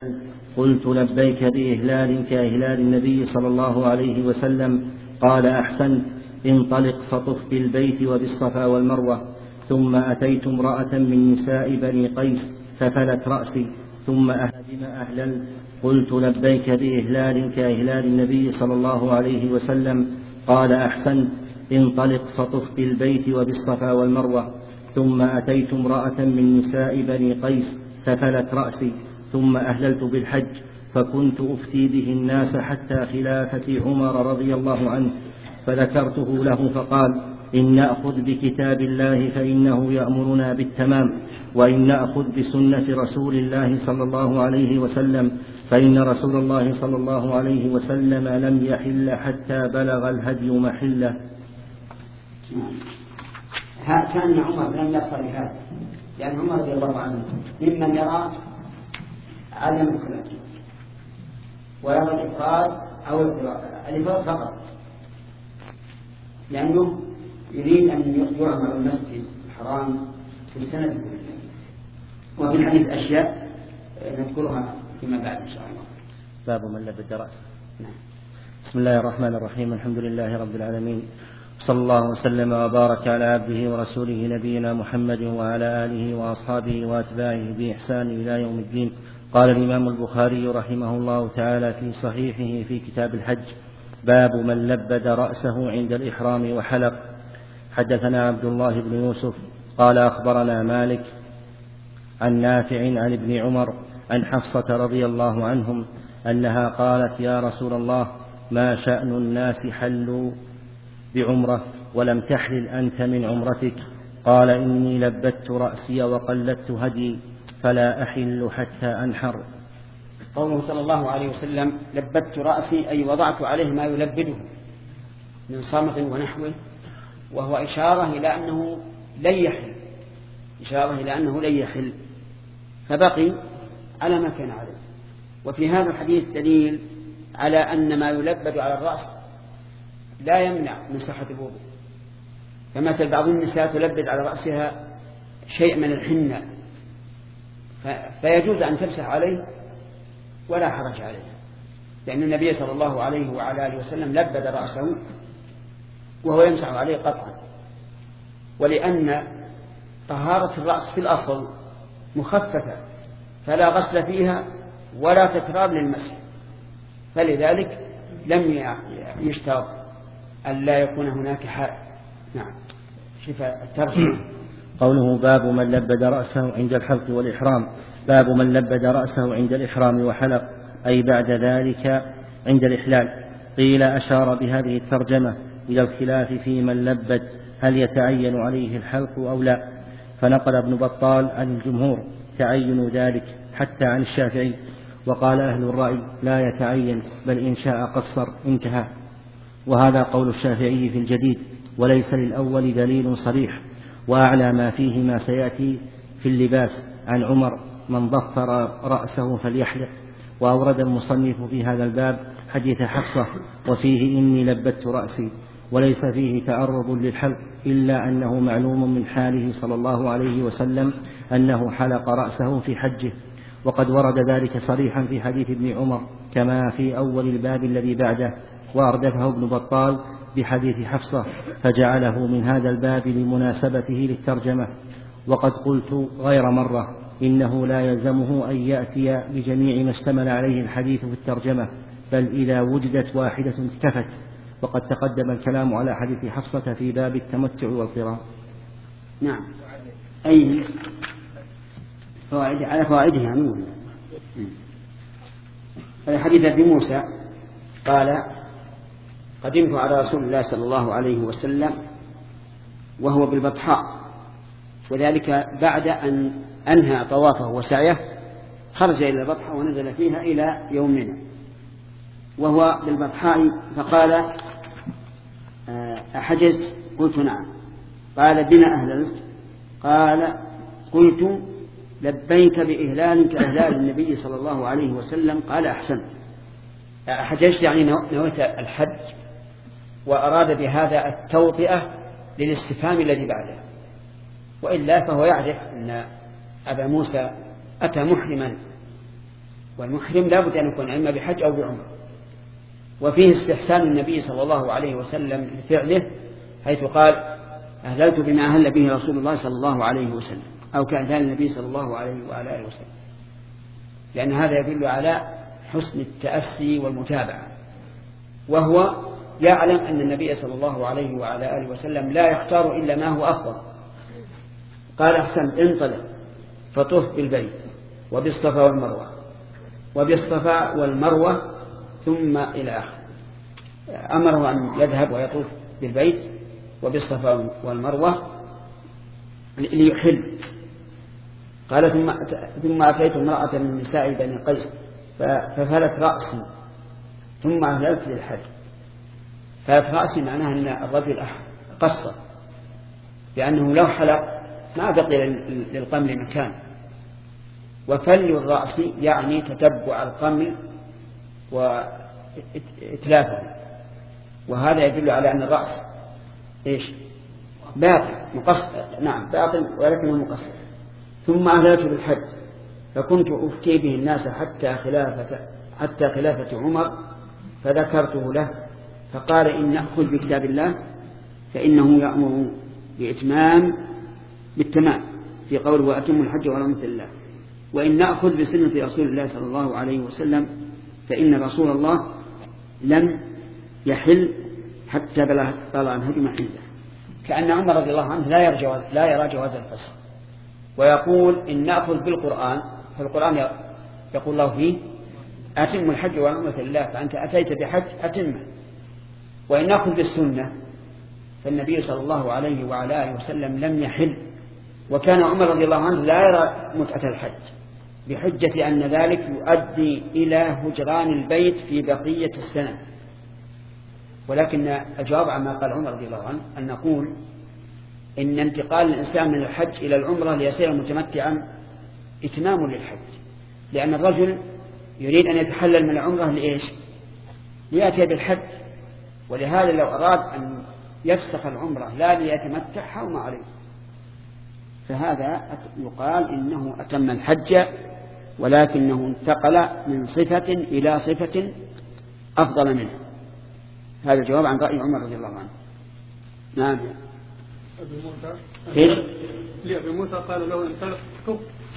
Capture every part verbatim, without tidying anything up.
قلت لبيك بإهلال كإهلال النبي صلى الله عليه وسلم. قال أحسنت، انطلق فطف بالبيت وبالصفا والمروة. ثم أتيت امرأة من نساء بني قيس ففلت رأسي ثم أهلم أهلل. قلت لبيك بإهلال كإهلال النبي صلى الله عليه وسلم. قال أحسنت، انطلق فطف بالبيت وبالصفا والمروة. ثم أتيت امرأة من نساء بني قيس ففلت رأسي ثم أهللت بالحج، فكنت أفتي به الناس حتى خلافة عمر رضي الله عنه، فذكرته له فقال: إن نأخذ بكتاب الله فإنه يأمرنا بالتمام، وإن نأخذ بسنة رسول الله صلى الله عليه وسلم فإن رسول الله صلى الله عليه وسلم لم يحل حتى بلغ الهدي محله. كان عمر لم يقصر هذا، لأن عمر رضي الله عنه ممن يرى عدم الخلاف ويرى الإفراد أو الإفراد فقط، لأنه يريد أن يعمر المسجد الحرام في السنة وفي الحديث أشياء نذكرها فيما بعد إن شاء الله. باب من لبد رأسه. بسم الله الرحمن الرحيم، الحمد لله رب العالمين، صلى الله وسلم وبارك على عبده ورسوله نبينا محمد وعلى آله وأصحابه وأتباعه بإحسان إلى يوم الدين. قال الإمام البخاري رحمه الله تعالى في صحيحه في كتاب الحج: باب من لبد رأسه عند الإحرام وحلق. حدثنا عبد الله بن يوسف قال أخبرنا مالك عن نافع عن ابن عمر عن حفصة رضي الله عنهم أنها قالت: يا رسول الله، ما شأن الناس حلوا بعمرة ولم تحلل أنت من عمرتك؟ قال: إني لبدت رأسي وقلدت هدي فلا أحل حتى أنحر. قوله صلى الله عليه وسلم لبدت رأسي أي وضعت عليه ما يلبده من صمغ ونحوه، وهو إشارة إلى أنه لن يحل إشارة إلى أنه لن يحل فبقي على ما كان عليه. وفي هذا الحديث دليل على أن ما يلبد على الرأس لا يمنع من صحة الوضوء، فمثل بعض النساء تلبد على رأسها شيء من الحنة فيجوز أن تمسح عليه ولا حرج عليه، لأن النبي صلى الله عليه وعلى آله وسلم لبد رأسه وهو يمسح عليه قطعا، ولأن طهارة الرأس في الأصل مخففة فلا غسل فيها ولا تكرار للمسح، فلذلك لم يشترط أن لا يكون هناك حال. نعم. شوف الترجمة. قوله باب من لبد رأسه عند الحلق والإحرام. باب من لبد رأسه عند الإحرام وحلق، أي بعد ذلك عند الإحلال. قيل أشار بهذه الترجمة إلى الخلاف في من لبد هل يتعين عليه الحلق أو لا، فنقل ابن بطال عن الجمهور تعين ذلك حتى عن الشافعي، وقال أهل الرأي لا يتعين بل إن شاء قصر انتهى. وهذا قول الشافعي في الجديد، وليس للأول دليل صريح، وأعلى ما فيه ما سيأتي في اللباس عن عمر: من ضفر رأسه فليحلق. وأورد المصنف في هذا الباب حديث حفصة وفيه إني لبدت رأسي، وليس فيه تعرض للحلق، إلا أنه معلوم من حاله صلى الله عليه وسلم أنه حلق رأسه في حجه، وقد ورد ذلك صريحا في حديث ابن عمر كما في أول الباب الذي بعده، وأردفه ابن بطال بحديث حفصة فجعله من هذا الباب لمناسبته للترجمة. وقد قلت غير مرة إنه لا يلزمه أن يأتي بجميع ما اشتمل عليه الحديث في الترجمة، بل إذا وجدت واحدة اكتفت، وقد تقدم الكلام على حديث حفصة في باب التمتع والقراء. نعم. أي فوائد على فوائده عموما. الحديث ابن موسى قال: قدمت على رسول الله صلى الله عليه وسلم وهو بالبطحاء، وذلك بعد أن أنهى طوافه وسعيه خرج إلى البطحاء ونزل فيها إلى يومنا وهو بالبطحاء، فقال: أحجزت؟ قلت نعم. قال: بما أهللت؟ قال: قلت لبيك بإهلال كإهلال النبي صلى الله عليه وسلم. قال: أحسنت. أحجزت يعني نويت الحج، وأراد بهذا التوطئة للاستفهام الذي بعده، وإلا فهو يعرف أن أبا موسى أتى محرما والمحرم لا بد أن يكون إما بحج أو بعمرة. وفيه استحسان النبي صلى الله عليه وسلم لفعله حيث قال أهللت بما أهل به رسول الله صلى الله عليه وسلم، أو كأهلال النبي صلى الله عليه وعلى آله وسلم، لأن هذا يدل على حسن التأسي والمتابعة، وهو يعلم أن النبي صلى الله عليه وعلى آله وسلم لا يختار إلا ما هو أفضل. قال أحسن انطلق فطف بالبيت وبالصفا والمروة وبالصفا والمروة ثم إلى آخر. أمره أن يذهب ويطوف بالبيت وبالصفا والمروة ليحل. قال ثم ثم أتيت امرأة من نساء بني قيس ففلت رأسي ثم أهللت للحج. فلت رأسي معناها أن الرجل قصر، لأنه لو حلق ما بقي للقمل مكان. وفل الرأس يعني تتبع القمل وإتلافه، وهذا يدل على أن الرأس إيش باقي مقصر، نعم باقي ولكنه مقصر. ثم أهللت بالحج فكنت أفتي به الناس حتى خلافة حتى خلافة عمر فذكرته له فقال إن نأخذ بكتاب الله فإنه يأمر بإتمام بالتمام في قوله وأتم الحج والعمرة لله، وإن نأخذ بسنة رسول الله صلى الله عليه وسلم فإن رسول الله لم يحل حتى بلغ الهدي محله. كأن عمر رضي الله عنه لا يرى لا يرى جواز الفسخ، ويقول إن نأخذ بالقرآن، فالقرآن يقول الله فيه أتم الحج والعمرة لله، فأنت أتيت بحج أتمه. وإن نأخذ بالسنة فالنبي صلى الله عليه وعلى آله وسلم لم يحل، وكان عمر رضي الله عنه لا يرى متعة الحج بحجة أن ذلك يؤدي إلى هجران البيت في بقية السنة. ولكن الجواب عما قال عمر رضي الله عنه أن نقول إن انتقال الإنسان من الحج إلى العمرة ليصير متمتعا إتمام للحج، لأن الرجل يريد أن يتحلل من العمرة لإيش؟ ليأتي بالحج، ولهذا لو أراد أن يفسخ العمرة لا ليتمتع حرم عليه. فهذا يقال إنه أتم الحج ولكنه انتقل من صفة إلى صفة أفضل منه. هذا الجواب عن رأي عمر رضي الله عنه. نعم. أبي موسى إيش؟ لأبي موسى قال له انطلق طف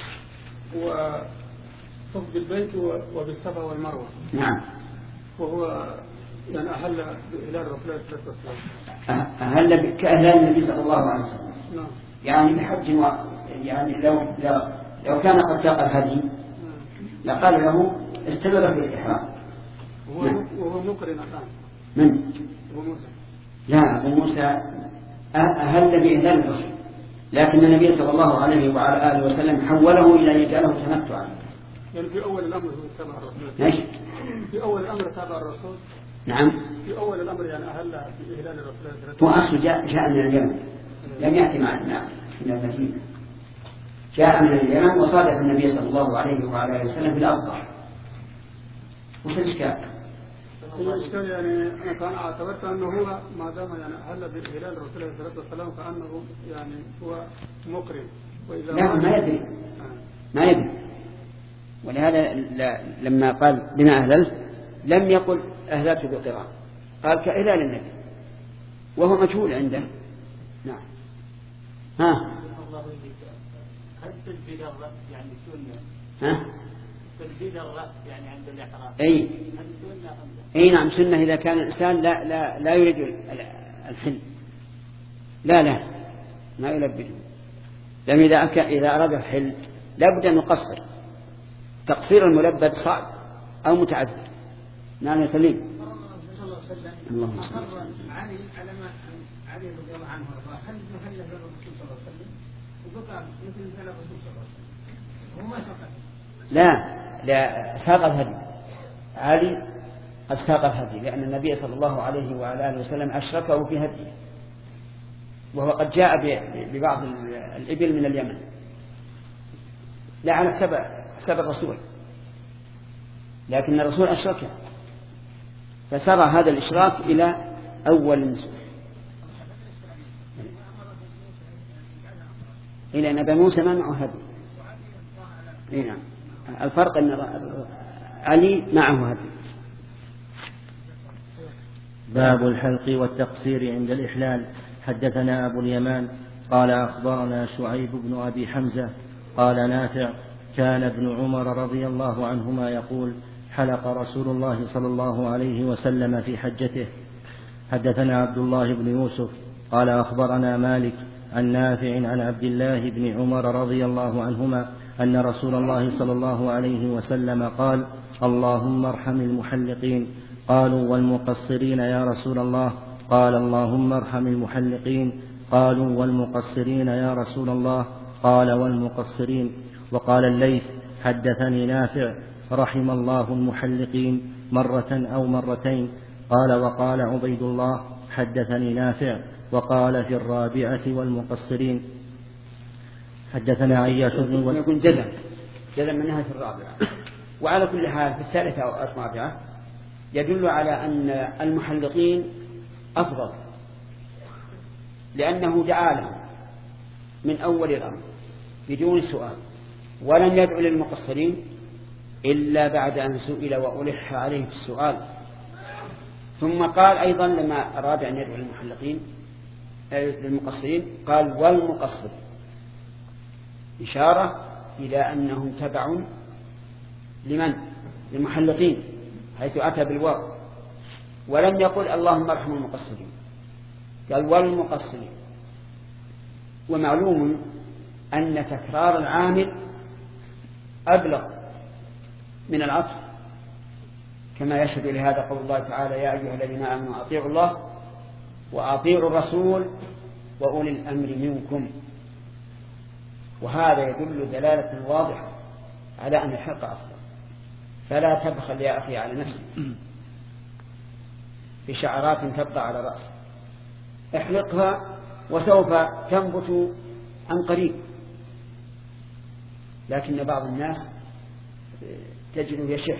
وطف بالبيت وبالصفا والمروة. نعم. وهو يعني أهل بإهلال رسول الله صلى الله عليه وسلم. أهل كأهلال النبي صلى الله عليه وسلم. نعم. يعني بحج و... يعني لو لو, لو كان قد ساق الهدي لقال له استمر في الإحرام. وهو نعم. وهو مقرن الآن. من؟ أبو موسى. لا، أبو موسى أهل بإهلال الرسول، لكن النبي صلى الله عليه وعلى آله وسلم حوله إلى أن يجعله تمتعا. يعني في أول الأمر هو تابع الرسول. ليش؟ في أول الأمر تابع الرسول. نعم. في أول الأمر يعني أهل بإهلال الرسول. هو أصله جاء جاء من اليمن، لم يأتي معنا من المدينة، جاء من اليمن وصادف النبي صلى الله عليه وعلى آله وسلم في الأضحى. وش الإشكال؟ الإشكال يعني أنا كان اعتبرت أنه هو ما دام يعني أهل بإهلال الرسول صلى الله عليه وسلم فأنه يعني هو مقرن. وإذا لا ما يدري ما يدري ولهذا لما قال بما أهللت لم يقل أهللت بقران، قال كإهلال النبي وهو مجهول عنده. نعم. ها هل تجديد الرأس يعني سنة؟ ها تجديد الرأس يعني عند الإحرام أي هل سنة أم لا؟ أي نعم سنة إذا كان الإنسان لا لا لا يريد الحل، لا لا ما يلبده، لأن إذا أك... إذا أراد الحل لا بد أن يقصر. تقصير الملبد صعب أو متعذر. نعم يا سليم. اللهم صل علي على ما علي رضي الله عنه وارضاه هل محل الرسول صلى الله عليه وسلم وبقى مثل فعل الرسول صلى الله عليه وسلم وهو ما سقط. لا لا ساق الهدي. علي قد ساق الهدي لأن النبي صلى الله عليه وعلى آله وسلم أشركه في هديه، وهو قد جاء ببعض الإبل من اليمن لا على حساب حساب الرسول، لكن الرسول أشركه فسرى هذا الإشراك إلى أول النسوء إلى أن أبا موسى ما معه هدي. نعم. الفرق أن علي معه هدي. باب الحلق والتقصير عند الإحلال. حدثنا أبو اليمان قال أخبرنا شعيب بن أبي حمزة قال نافع كان ابن عمر رضي الله عنهما يقول حلق رسول الله صلى الله عليه وسلم في حجته. حدثنا عبد الله بن يوسف قال أخبرنا مالك عن نافع عن عبد الله بن عمر رضي الله عنهما أن رسول الله صلى الله عليه وسلم قال اللهم ارحم المحلقين. قالوا والمقصرين يا رسول الله؟ قال اللهم ارحم المحلقين. قالوا والمقصرين يا رسول الله؟ قال والمقصرين. وقال الليث حدثني نافع رحم الله المحلقين مرة أو مرتين. قال وقال عبيد الله حدثني نافع وقال في الرابعة والمقصرين. حدثنا عياش بن وليد يكون جزم جزم منها في الرابعة. وعلى كل حال في الثالثة أو الرابعة يدل على أن المحلقين أفضل، لأنه دعا لهم من أول الأمر بدون سؤال، ولم يدعو للمقصرين إلا بعد أن سئل وألح عليه في السؤال. ثم قال أيضا لما أراد أن يدعو للمحلقين للمقصرين قال والمقصر، إشارة إلى أنهم تبع لمن؟ للمحلقين، حيث أتى بالواو، ولم يقل اللهم ارحم المقصرين، قال والمقصرين. ومعلوم أن تكرار العامل أبلغ من العطف، كما يشهد لهذا قول الله تعالى يا أيها الذين آمنوا أطيعوا الله وأطيعوا الرسول وأولي الأمر منكم. وهذا يدل دلالة واضحة على أن الحق أفضل. فلا تبخل يا أخي على نفسك بشعرات تبقى على رأسك، احلقها وسوف تنبت عن قريب. لكن بعض الناس تجده يشح،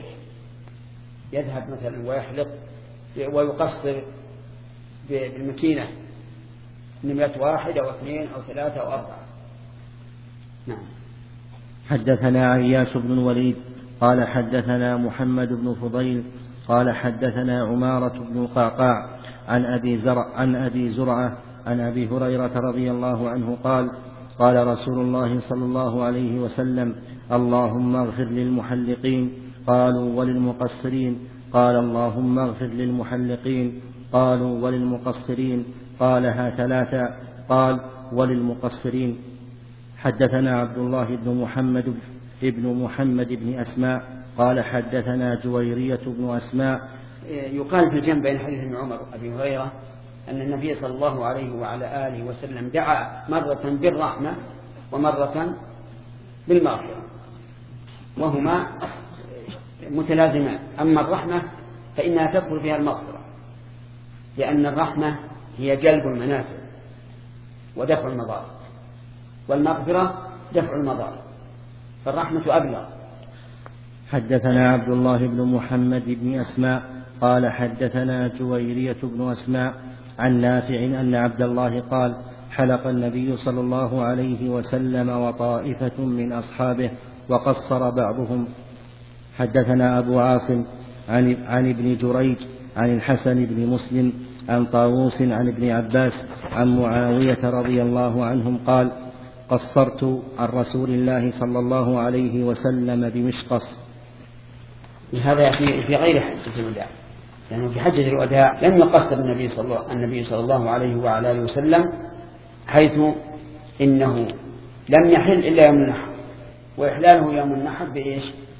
يذهب مثلا ويحلق ويقصر بالمكينة نمرة واحد أو اثنين أو ثلاثة أو أربعة. نعم. حدثنا عياش بن الوليد قال حدثنا محمد بن فضيل قال حدثنا عمارة بن قعقاع عن أبي زرع عن أبي زرعة عن أبي هريرة رضي الله عنه قال قال رسول الله صلى الله عليه وسلم اللهم اغفر للمحلقين. قالوا وللمقصرين؟ قال اللهم اغفر للمحلقين. قالوا وللمقصرين؟ قالها ثلاثا. قال وللمقصرين. حدثنا عبد الله بن محمد ابن محمد بن أسماء قال حدثنا جويرية بن أسماء. يقال في الجنب بين حديث ابن عمر وأبي هريرة أن النبي صلى الله عليه وعلى آله وسلم دعا مرة بالرحمة ومرة بالمغفرة، وهما متلازمان. أما الرحمة فإنها تدخل فيها المغفرة، لأن الرحمة هي جلب المنافع ودفع المضار، والمغفرة دفع المضار، فالرحمة أبلغ. حدثنا عبد الله بن محمد بن أسماء قال حدثنا جويرية بن أسماء عن نافع أن عبد الله قال حلق النبي صلى الله عليه وسلم وطائفة من أصحابه وقصر بعضهم. حدثنا أبو عاصم عن, عن ابن جريج عن الحسن بن مسلم عن طاووس عن ابن عباس عن معاوية رضي الله عنهم قال قصرت عن رسول الله صلى الله عليه وسلم بمشقص. هذا في غير حجة الوداع، لأنه يعني في حجة الوداع لم يقصر النبي صلى الله, النبي صلى الله عليه وعلى آله وسلم، حيث إنه لم يحل إلا يوم النحر، وإحلاله يوم النحر بإيش؟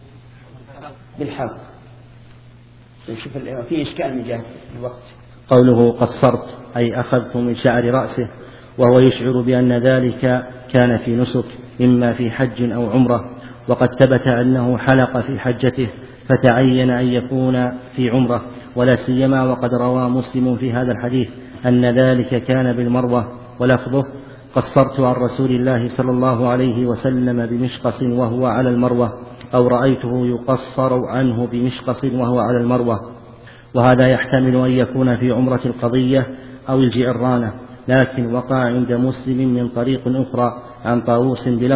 بالحلق. شوف في إشكال من جهة الوقت. قوله قصرت أي أخذت من شعر رأسه، وهو يشعر بأن ذلك كان في نسك إما في حج أو عمرة، وقد ثبت أنه حلق في حجته فتعين أن يكون في عمرة، ولا سيما وقد روى مسلم في هذا الحديث أن ذلك كان بالمروة، ولفظه قصرت عن رسول الله صلى الله عليه وسلم بمشقص وهو على المروة، أو رأيته يقصر عنه بمشقص وهو على المروة. وهذا يحتمل أن يكون في عمرة القضية أو الجعرانة، لكن وقع عند مسلم من طريق أخرى عن طاووس بلفظ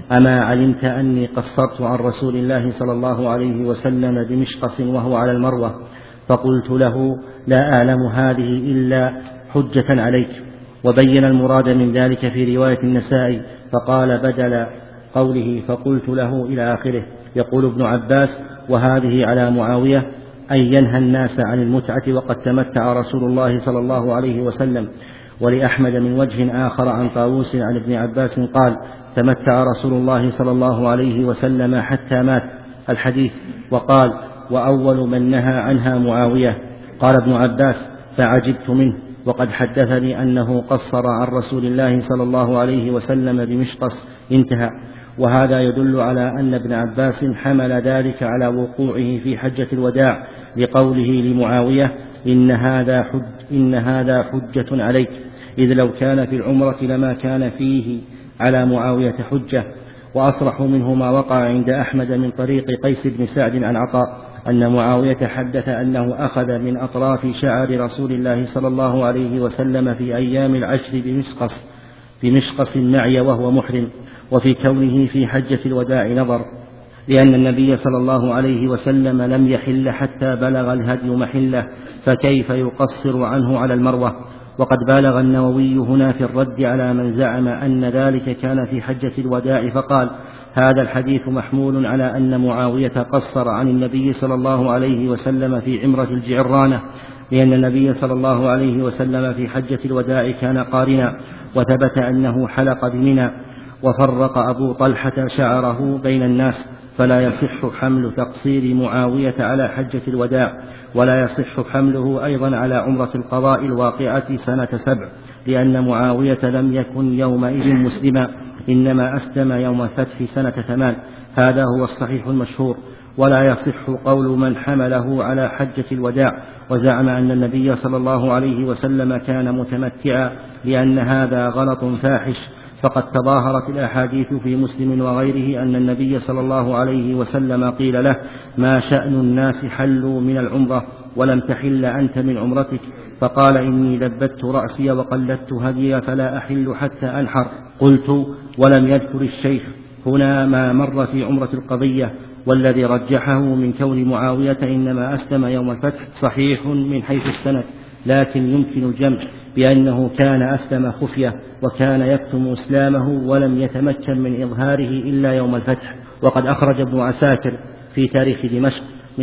أما علمت أني قصرت عن رسول الله صلى الله عليه وسلم بمشقص وهو على المروة؟ فقلت له لا أعلم هذه إلا حجة عليك. وبين المراد من ذلك في رواية النسائي فقال بدل قوله فقلت له إلى آخره. يقول ابن عباس وهذه على معاوية أن ينهى الناس عن المتعة وقد تمتع رسول الله صلى الله عليه وسلم. ولأحمد من وجه آخر عن طاووس عن ابن عباس قال تمتع رسول الله صلى الله عليه وسلم حتى مات الحديث. وقال وأول من نهى عنها معاوية. قال ابن عباس فعجبت منه وقد حدثني أنه قصر عن رسول الله صلى الله عليه وسلم بمشقص انتهى. وهذا يدل على أن ابن عباس حمل ذلك على وقوعه في حجة الوداع لقوله لمعاوية إن هذا, حج إن هذا حجة عليك، إذ لو كان في العمرة لما كان فيه على معاوية حجة. وأصرح منه ما وقع عند أحمد من طريق قيس بن سعد عن عطاء أن معاوية حدث أنه أخذ من أطراف شعر رسول الله صلى الله عليه وسلم في أيام العشر بمشقص, بمشقص معي وهو محرم. وفي كونه في حجة الوداع نظر، لأن النبي صلى الله عليه وسلم لم يحل حتى بلغ الهدي محله، فكيف يقصر عنه على المروة؟ وقد بالغ النووي هنا في الرد على من زعم أن ذلك كان في حجة الوداع فقال هذا الحديث محمول على أن معاوية قصر عن النبي صلى الله عليه وسلم في عمرة الجعرانة، لأن النبي صلى الله عليه وسلم في حجة الوداع كان قارنا، وثبت أنه حلق بمنى. وفرق أبو طلحة شعره بين الناس، فلا يصح حمل تقصير معاوية على حجة الوداع، ولا يصح حمله أيضا على عمرة القضاء الواقعة سنة سبع، لأن معاوية لم يكن يومئذ مسلما، إنما أسلم يوم الفتح سنة ثمان. هذا هو الصحيح المشهور. ولا يصح قول من حمله على حجة الوداع وزعم أن النبي صلى الله عليه وسلم كان متمتعا، لأن هذا غلط فاحش، فقد تظاهرت الأحاديث في مسلم وغيره أن النبي صلى الله عليه وسلم قيل له ما شأن الناس حلوا من العمرة ولم تحل أنت من عمرتك؟ فقال إني لبت رأسي وقلدت هدي فلا أحل حتى أنحر. قلت ولم يذكر الشيخ هنا ما مر في عمرة القضية، والذي رجحه من كون معاوية إنما أسلم يوم الفتح صحيح من حيث السند، لكن يمكن الجمع بأنه كان أسلم خفية وكان يكتم إسلامه ولم يتمكن من إظهاره إلا يوم الفتح. وقد أخرج ابن عساكر في تاريخ دمشق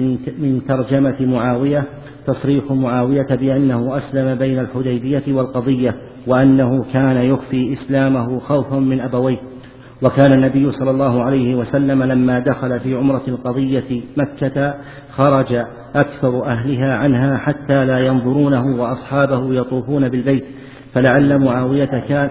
من ترجمة معاوية تصريح معاوية بأنه أسلم بين الحديبية والقضية، وأنه كان يخفي إسلامه خوفا من أبويه. وكان النبي صلى الله عليه وسلم لما دخل في عمرة القضية مكة خرج أكثر أهلها عنها حتى لا ينظرونه وأصحابه يطوفون بالبيت، فلعل معاوية كان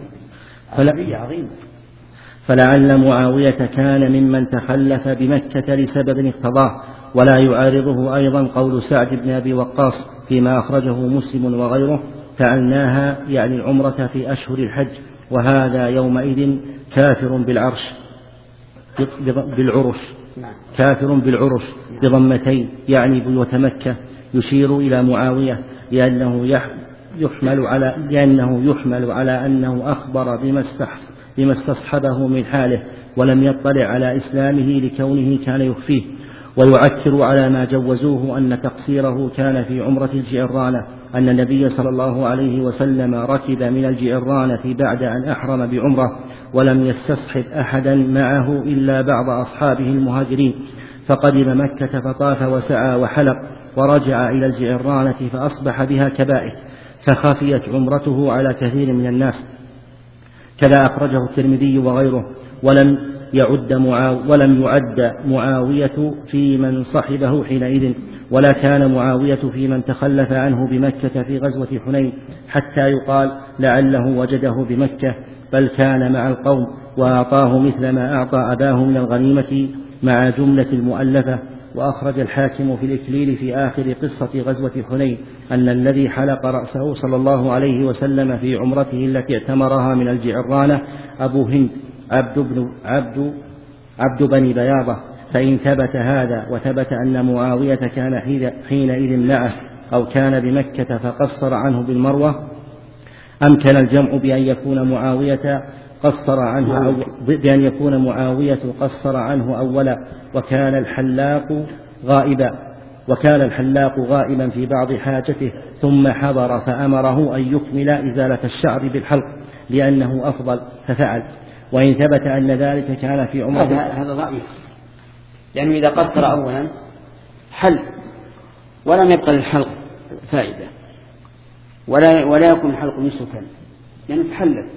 فلعل معاوية كان ممن تخلف بمكة لسبب اقتضاه. ولا يعارضه أيضا قول سعد بن أبي وقاص فيما أخرجه مسلم وغيره فعلناها يعني العمرة في أشهر الحج، وهذا يومئذ كافر بالعرش بالعرش كافر بالعرش بضمتين يعني بيوت مكة، يشير إلى معاوية لأنه يحمل على لأنه يحمل على أنه أخبر بما استصحبه من حاله ولم يطلع على إسلامه لكونه كان يخفيه. ويعكر على ما جوزوه أن تقصيره كان في عمرة الجعرانة، أن النبي صلى الله عليه وسلم ركب من الجعرانة بعد أن أحرم بعمرة ولم يستصحب أحدا معه إلا بعض أصحابه المهاجرين، فقدم مكة فطاف وسعى وحلق ورجع إلى الجعرانة فأصبح بها كبائر، فخفيت عمرته على كثير من الناس. كذا أخرجه الترمذي وغيره. ولم يعد معاو ولم يعد معاوية في من صحبه حينئذ، ولا كان معاوية في من تخلف عنه بمكة في غزوة حنين حتى يقال لعله وجده بمكة، بل كان مع القوم وأعطاه مثل ما أعطى أباه من الغنيمة مع جملة المؤلفة. وأخرج الحاكم في الإكليل في آخر قصة غزوة حنين أن الذي حلق رأسه صلى الله عليه وسلم في عمرته التي اعتمرها من الجعرانة أبو هند عبد, بن عبد, عبد بني بياضة. فإن ثبت هذا وثبت أن معاوية كان حينئذ معه أو كان بمكة فقصر عنه بالمروة، أمكن الجمع بأن يكون معاوية قصر عنه أو بأن يكون معاوية قصر عنه أولا وكان الحلاق غائبا وكان الحلاق غائبا في بعض حاجته ثم حضر فأمره أن يكمل إزالة الشعر بالحلق لأنه أفضل ففعل. وإن ثبت أن ذلك كان في عمره هذا ضعيف، لأنه إذا قصر أولا حل ولم يبقى للحلق فائدة ولا ولا يكون الحلق نسكا يعني تحلل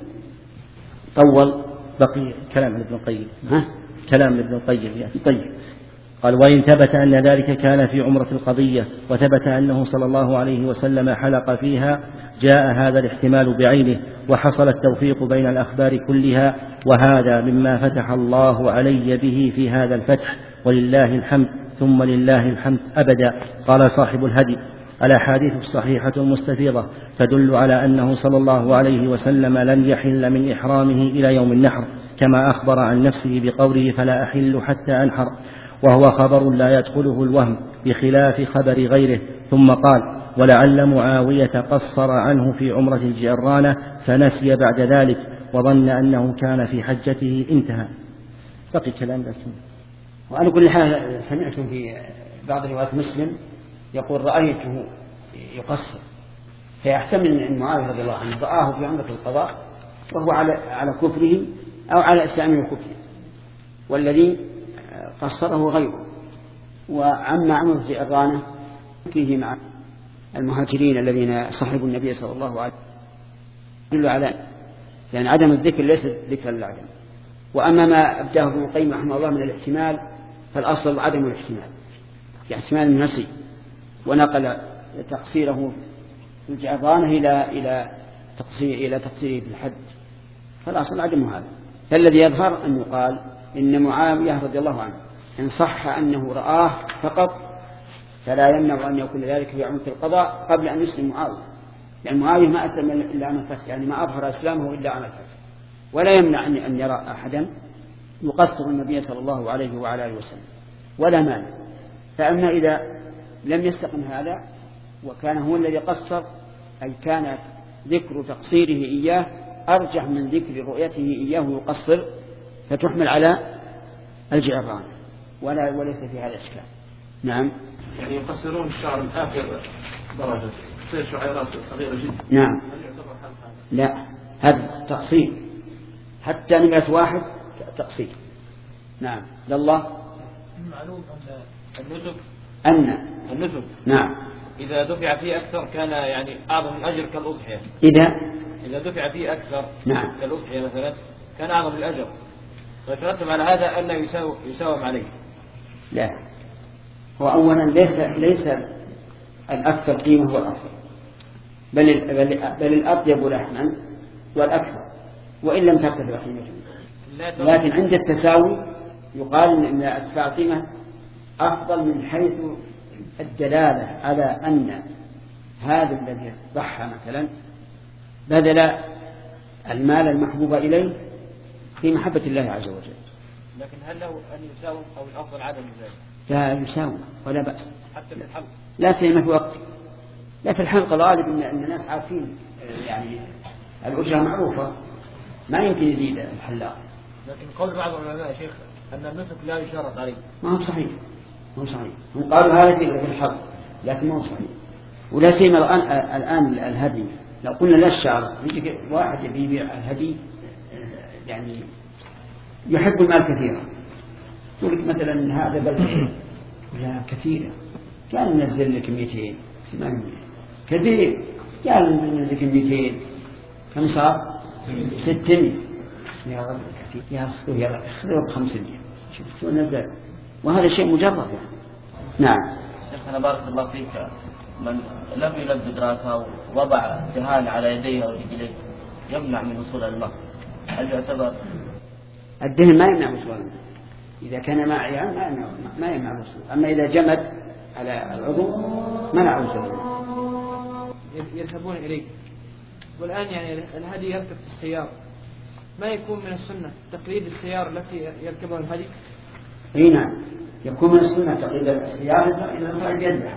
طول. بقي كلام ابن القيم ها كلام ابن القيم يعني. طيب قال وإن ثبت أن ذلك كان في عمرة القضية وثبت أنه صلى الله عليه وسلم حلق فيها جاء هذا الاحتمال بعينه وحصل التوفيق بين الأخبار كلها، وهذا مما فتح الله علي به في هذا الفتح ولله الحمد ثم لله الحمد أبدا. قال صاحب الهدي الأحاديث الصحيحة المستفيضة تدل على أنه صلى الله عليه وسلم لن يحل من إحرامه إلى يوم النحر كما أخبر عن نفسه بقوله فلا أحل حتى أنحر، وهو خبر لا يدخله الوهم بخلاف خبر غيره. ثم قال ولعل معاوية قصر عنه في عمرة الجعرانة فنسي بعد ذلك وظن أنه كان في حجته انتهى. بقي كلام لكن وأنا كل حال سمعت في بعض روايات مسلم يقول رأيته يقصر، فيحتمل أن معاوية رضي الله عنه رآه في عمرة القضاء وهو على على كفره أو على إسلامه وكفره، والذي قصره غيره. وعما عمرة الجعرانة فيه مع المهاجرين الذين صحبوا النبي صلى الله عليه وسلم يدل على يعني عدم الذكر ليس ذكر للعدم. وأما ما أبداه ابن القيم رحمه الله من الاحتمال فالأصل عدم الاحتمال، احتمال النسي، ونقل تقصيره في الجعرانة إلى إلى تقصير إلى تقصيره في الحج، فالأصل عدم هذا. فالذي يظهر أن يقال إن معاوية رضي الله عنه إن صح أنه رآه فقط فلا يمنع أن يكون ذلك في عمرة القضاء قبل أن يسلم معاوية، لأن يعني معاوية ما أسلم إلا عن الفتح، يعني ما أظهر إسلامه إلا عن الفتح، ولا يمنع أن يرى أحدا يقصر النبي صلى الله عليه وعلى آله وسلم ولا مانع. فأما إذا لم يستقم هذا وكان هو الذي قصر أي كان ذكر تقصيره إياه أرجح من ذكر رؤيته إياه يقصر فتحمل على الجعران ولا وليس في هذا إشكال. نعم يعني يقصرون الشعر من آخر درجة تصير شعيرات صغيرة جدا. نعم لا هذا تقصير حتى نمرة واحد تقصير. نعم لله معلوم أن النسك أن النسك نعم إذا دفع فيه أكثر كان يعني أعظم الأجر كالأضحية. إذا إذا دفع فيه أكثر نعم كالأضحية مثلا كان أعظم الأجر، فيترتب على هذا أن يساوم يساوم عليه. لا هو أولا ليس ليس الأكثر قيمة هو الأفضل، بل بل, بل الأطيب لحما والأكثر وإن لم ترتفع قيمته، لكن عند التساوي يقال إن أدفع قيمة أفضل من حيث الدلالة على أن هذا الذي ضحى مثلا بذل المال المحبوب إليه في محبة الله عز وجل. لكن هل له أن يساوم أو الأفضل عدم ذلك؟ لا يساوم ولا بأس حتى في الحلق لا سيما في وقت. لا في الحلقة غالب أن الناس عارفين يعني الأجرة معروفة ما يمكن يزيد الحلاق. لكن قول بعض العلماء يا شيخ أن النسك لا يشارط عليه. ما هو صحيح ما هو صحيح، هم قالوا هذا في الحلق لكن ما هو صحيح. ولا سيما الآن الآن الهدي لو قلنا لا الشعر يجي واحد يبيع الهدي يعني يحب المال كثيرا يقول لك مثلا هذا بل لا كثيرة قال ننزل لك مئتين ثمانمائة كثير قال ننزل لك مئتين كم صار ستمائة يا رب كثير يا أخذوا يا رب أخذوا بخمسمائة شوف شو نزل وهذا شيء مجرد يعني. نعم شيخنا بارك الله فيك من لم يلبد راسه ووضع دهان على يديه أو رجليه يمنع من وصول الماء، هل يعتبر الدهن ما يمنع وصول الماء إذا كان مع عيان ما يمنع ما يمنع وصول، أما إذا جمد على العضو منع وصول الماء. يذهبون إليك والآن يعني الهدي يركب في السيارة ما يكون من السنة تقليد السيارة التي يركبها الهدي؟ اي نعم يكون من السنة تقليد السيارة إذا صار يذبح.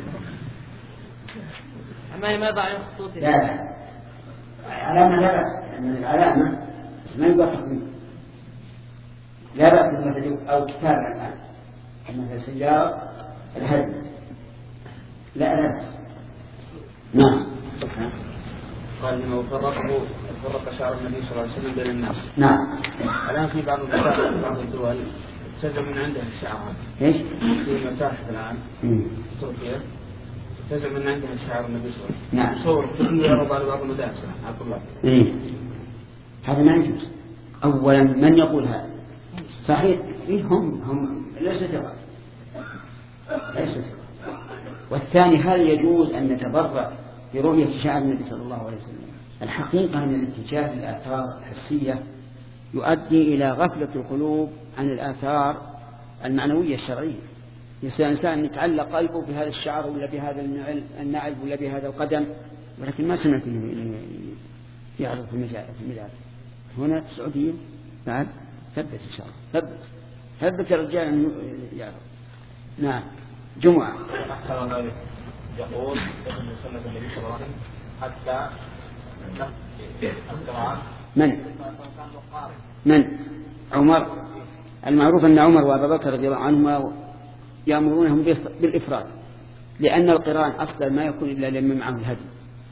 أما ما يضع خطوط لا لا على ما لا بأس من العلامة ما يقال تقليد. لا بأس مثل أو كتاب الآن مثل سيارة الهدي لا لا بأس. نعم. قال لما فرقه فرق شعر النبي صلى الله عليه وسلم بين الناس. نعم. الآن في بعض الدول في بعض الدول تزم من عندها الشعر. إيش؟ في متاحف الآن في تركيا تزم من عندها الشعر النبي صلى الله عليه وسلم. نعم. صور كله يعرض على بعض المدارس عبد الله. إيه. هذا ما يجوز. أولا من يقول هذا؟ صحيح إيه هم هم ليس ثقة ليس ثقة. والثاني هل يجوز أن نتبرع برؤية شعر النبي صلى الله عليه وسلم؟ الحقيقة أن الاتجاه للآثار الحسية يؤدي إلى غفلة القلوب عن الآثار المعنوية الشرعية. يصير إنسان يتعلق قلبه بهذا الشعر ولا بهذا النعل ولا بهذا القدم، ولكن ما سمعت إنه يعرض في المجال. هنا في السعودية بعد ثبت إن شاء الله ثبت ثبت الرجال يعرض. نعم. جمعة. يقول من سنة النبي صلى الله عليه وسلم حتى القراءة. من؟ من؟ عمر. المعروف أن عمر وأبا بكر رضي الله عنهما يأمرونهم بالإفراد، لأن القران أصلا ما يكون إلا لمن معه الهدي،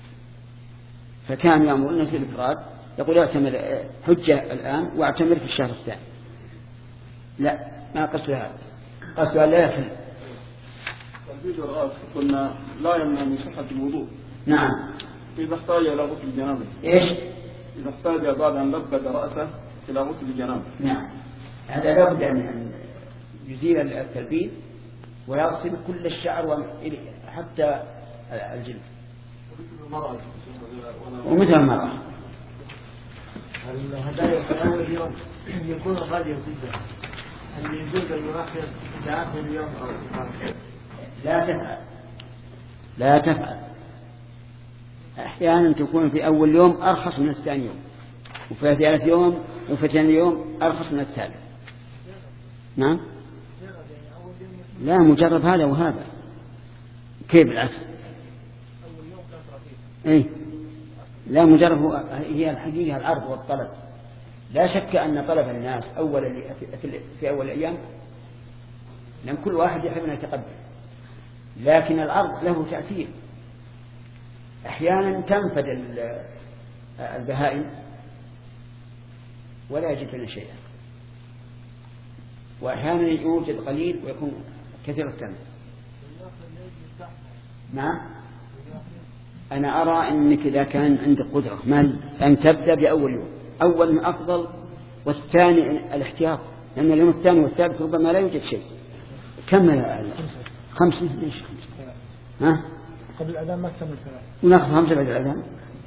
فكان يأمرون بالإفراد. يقول اعتمر حجة الآن واعتمر في الشهر الثاني. لا ما قصد هذا، قصد لا يفهم. تنفيذ الرأس قلنا لا يمنع من صحة الوضوء. نعم. إذا احتاج إلى غسل الجنابة. إيش؟ إذا احتاج بعد أن لبد رأسه إلى غسل الجنابة. نعم. هذا لابد أن يزيل التلبيد ويغسل كل الشعر حتى الجلد. ومثل المرأة. الهدايا في أول يوم يكون غاليا جدا، هل يجوز أن يؤخر إلى آخر اليوم أو لا تفعل لا تفعل أحيانا تكون في أول يوم أرخص من الثاني يوم، وفي ثالث يوم وفي ثاني يوم أرخص من الثالث. نعم. لا مجرد هذا وهذا. كيف بالعكس؟ إيه؟ لا مجرد هي الحقيقة العرض والطلب. لا شك أن طلب الناس أول في أول الأيام لأن كل واحد يحب أن يتقدم، لكن العرض له تأثير. أحيانا تنفد البهائم ولا يجد لنا شيئا، وأحيانا يوجد قليل ويكون كثير الثمن. نعم. أنا أرى أنك إذا كان عندك قدرة ما أن تبدأ بأول يوم، أول من أفضل، والثاني الاحتياط، لأن اليوم الثاني والثالث ربما لا يوجد شيء. كمل خمسة. ليش خمسة؟ ها؟ قبل الأذان ما كمل ثلاثة. ونأخذ خمسة بعد الأذان.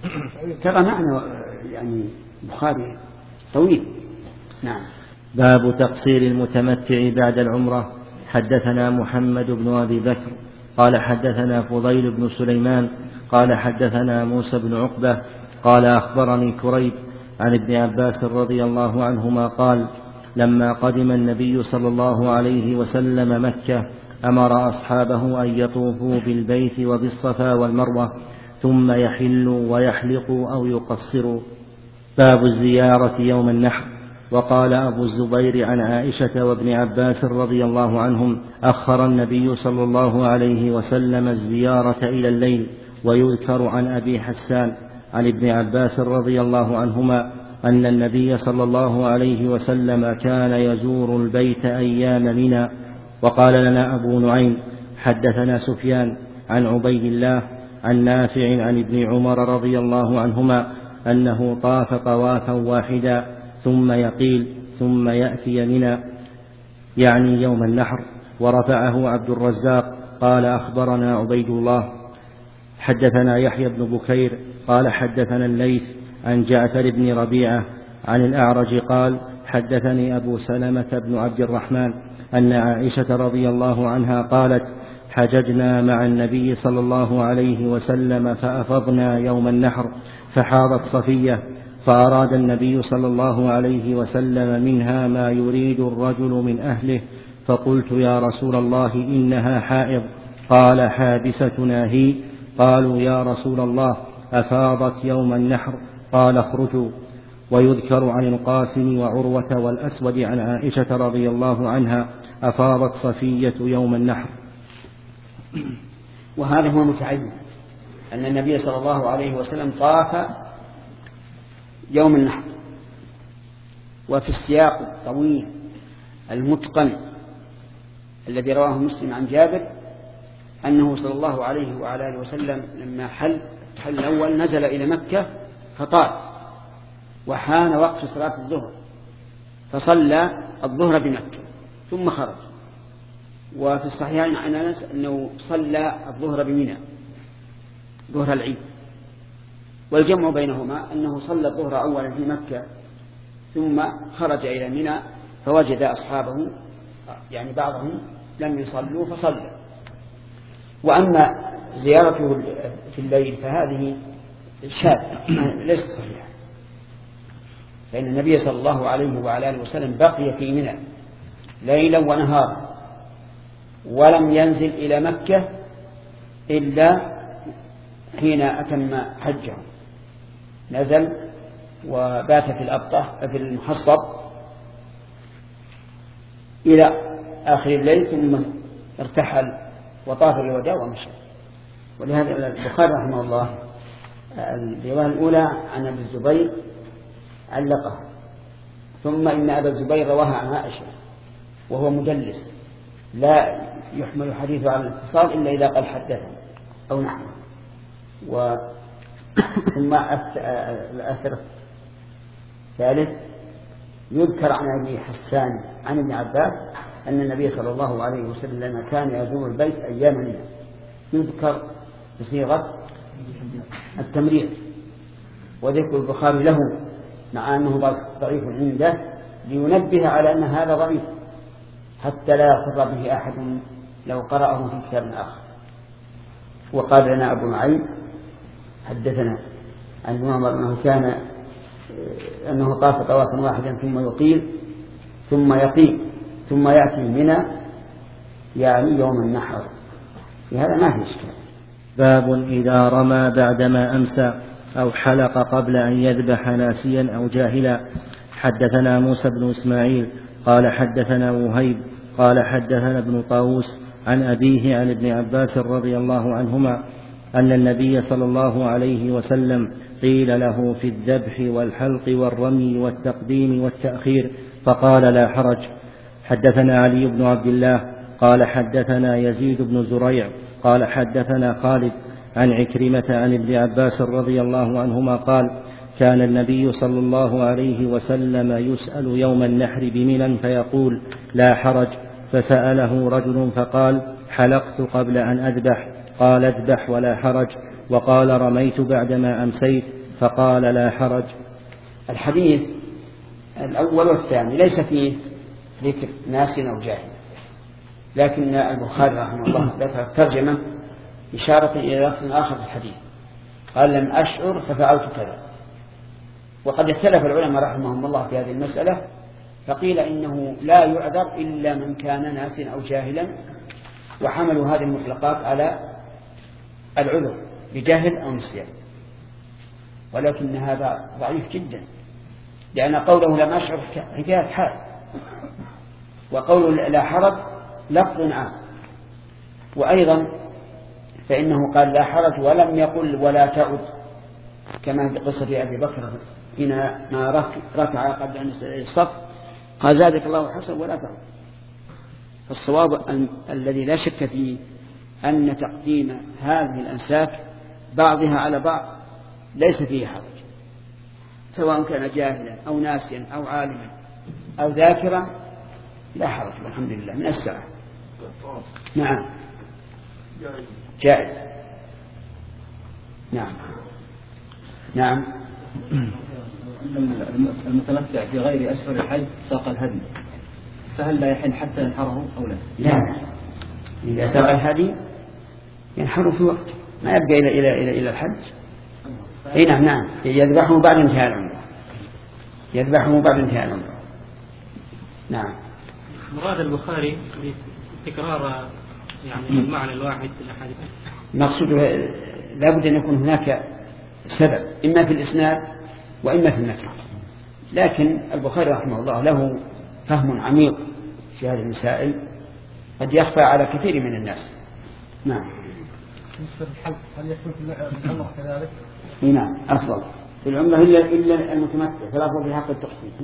ترى معنى يعني بخاري طويل. نعم. باب تقصير المتمتع بعد العمرة. حدثنا محمد بن أبي بكر قال حدثنا فضيل بن سليمان قال حدثنا موسى بن عقبة قال أخبرني كريب عن ابن عباس رضي الله عنهما قال لما قدم النبي صلى الله عليه وسلم مكة أمر أصحابه أن يطوفوا بالبيت وبالصفا والمروة ثم يحلوا ويحلقوا أو يقصروا. باب الزيارة يوم النحر. وقال أبو الزبير عن عائشة وابن عباس رضي الله عنهم أخر النبي صلى الله عليه وسلم الزيارة إلى الليل. ويذكر عن أبي حسان عن ابن عباس رضي الله عنهما أن النبي صلى الله عليه وسلم كان يزور البيت أيام منى. وقال لنا أبو نعيم حدثنا سفيان عن عبيد الله عن نافع عن ابن عمر رضي الله عنهما أنه طاف طوافا واحدا ثم يقيل ثم يأتي منى يعني يوم النحر. ورفعه عبد الرزاق قال أخبرنا عبيد الله حدثنا يحيى بن بكير قال حدثنا الليث عن جعفر بن ربيعة عن الأعرج قال حدثني أبو سلمة بن عبد الرحمن أن عائشة رضي الله عنها قالت حججنا مع النبي صلى الله عليه وسلم فأفضنا يوم النحر فحاضت صفية فأراد النبي صلى الله عليه وسلم منها ما يريد الرجل من أهله فقلت يا رسول الله إنها حائض قال حابستنا هي. قالوا يا رسول الله أفاضت يوم النحر قال اخرجوا ويذكر عن القاسم وعروة والأسود عن عائشة رضي الله عنها أفاضت صفية يوم النحر. وهذا هو متعين أن النبي صلى الله عليه وسلم طاف يوم النحر. وفي السياق الطويل المتقن الذي رواه مسلم عن جابر أنه صلى الله عليه وعلى آله وسلم لما حل التحل الأول نزل إلى مكة فطال، وحان وقت صلاة الظهر فصلى الظهر بمكة ثم خرج. وفي الصحيحين عن أنس أنه صلى الظهر بمنى ظهر العيد، والجمع بينهما أنه صلى الظهر أولا في مكة ثم خرج إلى منى فوجد أصحابه يعني بعضهم لم يصلوا فصلى. وأما زيارته في الليل فهذه شاذة ليست صحيحة، فإن النبي صلى الله عليه وعلى آله وسلم بقي في منى ليلا ونهارا ولم ينزل إلى مكة إلا حين أتم حجه، نزل وبات في الأبطح في المحصب إلى آخر الليل ثم ارتحل وطاف الوداع ومشى. ولهذا البخاري رحمه الله الرواية الأولى عن أبي الزبير علقها، ثم إن أبا الزبير رواها عن عائشة وهو مدلس لا يحمل حديثه على الاتصال إلا إذا قال حدثنا أو نحن. و ثم الأثر الثالث يذكر عن أبي حسان عن ابن عباس أن النبي صلى الله عليه وسلم كان يزور البيت أيام منه، يذكر بصيغة التمريض، وذكر البخاري له مع أنه ضعيف عنده لينبه على أن هذا ضعيف حتى لا يغتر به أحد لو قرأه في كتاب آخر. وقال لنا أبو نعيم حدثنا عن معمر أنه كان أنه طاف طوافا واحدا ثم يقيل ثم يقيم ثم يأتي منى يعني يوم النحر. هذا ما في إشكال. باب إذا رمى بعدما أمسى أو حلق قبل أن يذبح ناسيا أو جاهلا. حدثنا موسى بن إسماعيل قال حدثنا وهيب قال حدثنا ابن طاووس عن أبيه عن ابن عباس رضي الله عنهما أن النبي صلى الله عليه وسلم قيل له في الذبح والحلق والرمي والتقديم والتأخير فقال لا حرج. حدثنا علي بن عبد الله قال حدثنا يزيد بن زريع قال حدثنا خالد عن عكرمة عن ابن عباس رضي الله عنهما قال كان النبي صلى الله عليه وسلم يسأل يوم النحر بمنى فيقول لا حرج، فسأله رجل فقال حلقت قبل أن أذبح، قال اذبح ولا حرج، وقال رميت بعدما أمسيت، فقال لا حرج. الحديث الأول والثاني ليس فيه ذكر ناس أو جاهل، لكن البخاري رحمه الله ذكر الترجمة إشارة إلى لفظ آخر في الحديث قال لم أشعر ففعلت كذا. وقد اختلف العلماء رحمهم الله في هذه المسألة، فقيل إنه لا يعذر إلا من كان ناسيا أو جاهلا، وحملوا هذه المطلقات على العذر بجهل أو نسيان، ولكن هذا ضعيف جدا، لأن قوله لم أشعر حكاية حال، وقوله لا حرج لفظ عام. وأيضا فإنه قال لا حرج ولم يقل ولا تعد، كما في قصة أبي بكر حين ما ركع قبل أن يصف قال زادك الله حسن ولا تعد. فالصواب الذي لا شك فيه أن تقديم هذه الأنساك بعضها على بعض ليس فيه حرج، سواء كان جاهلا أو ناسيا أو عالما أو ذاكرا لا حرج والحمد لله من الساعة. نعم جائز. نعم نعم. المتمتع في غير أشهر الحج ساق الهدي، فهل لا يحل حتى ينحره أو لا؟ لا، إذا ساق الهدي ينحره في وقت ما يبقى إلى إلى إلى إلى الحج. أي نعم نعم يذبحه بعد انتهاء العمرة، يذبحه بعد انتهاء العمرة. نعم. مراد البخاري بتكرار يعني المعنى الواحد في الأحاديث، مقصوده لابد أن يكون هناك سبب إما في الإسناد وإما في المتن، لكن البخاري رحمه الله له فهم عميق في هذه المسائل قد يخفى على كثير من الناس. نعم. بالنسبة للحلق هل يكون في العمرة كذلك؟ نعم أفضل في العمرة إلا إلا المتمتع فالأفضل في حق التقصير.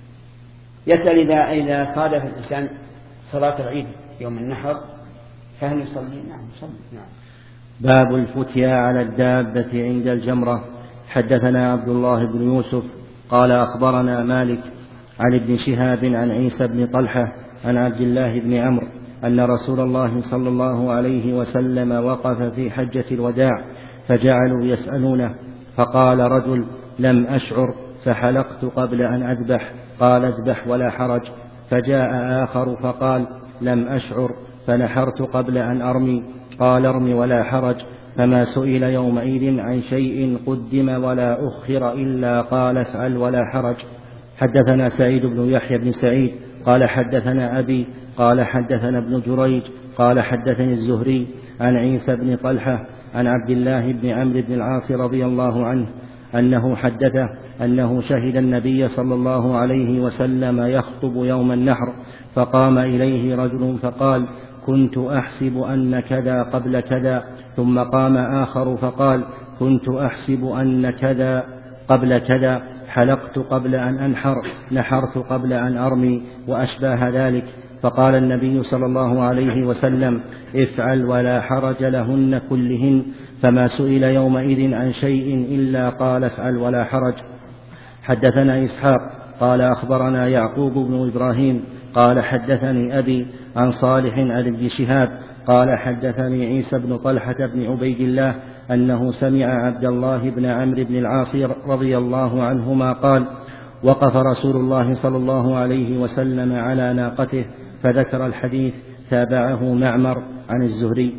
يسأل إذا إذا صادف الإنسان صلاة العيد يوم النحر فهل يصلي؟ نعم يصلي. نعم. باب الفتيا على الدابة عند الجمرة. حدثنا عبد الله بن يوسف قال أخبرنا مالك عن ابن شهاب عن عيسى بن طلحة عن عبد الله بن عمرو أن رسول الله صلى الله عليه وسلم وقف في حجة الوداع فجعلوا يسألونه فقال رجل لم أشعر فحلقت قبل أن أذبح قال اذبح ولا حرج. فجاء آخر فقال لم أشعر فنحرت قبل أن أرمي قال ارمي ولا حرج. فما سئل يومئذ عن شيء قدم ولا أخر إلا قال افعل ولا حرج. حدثنا سعيد بن يحيى بن سعيد قال حدثنا أبي قال حدثنا ابن جريج قال حدثني الزهري عن عيسى بن طلحة عن عبد الله بن عمرو بن العاص رضي الله عنه أنه حدثه أنه شهد النبي صلى الله عليه وسلم يخطب يوم النحر فقام إليه رجل فقال كنت أحسب أن كذا قبل كذا. ثم قام آخر فقال كنت أحسب أن كذا قبل كذا حلقت قبل أن أنحر نحرت قبل أن أرمي وأشباه ذلك. فقال النبي صلى الله عليه وسلم افعل ولا حرج لهن كلهن. فما سئل يومئذ عن شيء إلا قال افعل ولا حرج. حدثنا إسحاق قال أخبرنا يعقوب بن إبراهيم قال حدثني أبي عن صالح عن ابن شهاب قال حدثني عيسى بن طلحة بن عبيد الله أنه سمع عبد الله بن عمرو بن العاص رضي الله عنهما قال وقف رسول الله صلى الله عليه وسلم على ناقته فذكر الحديث. تابعه معمر عن الزهري.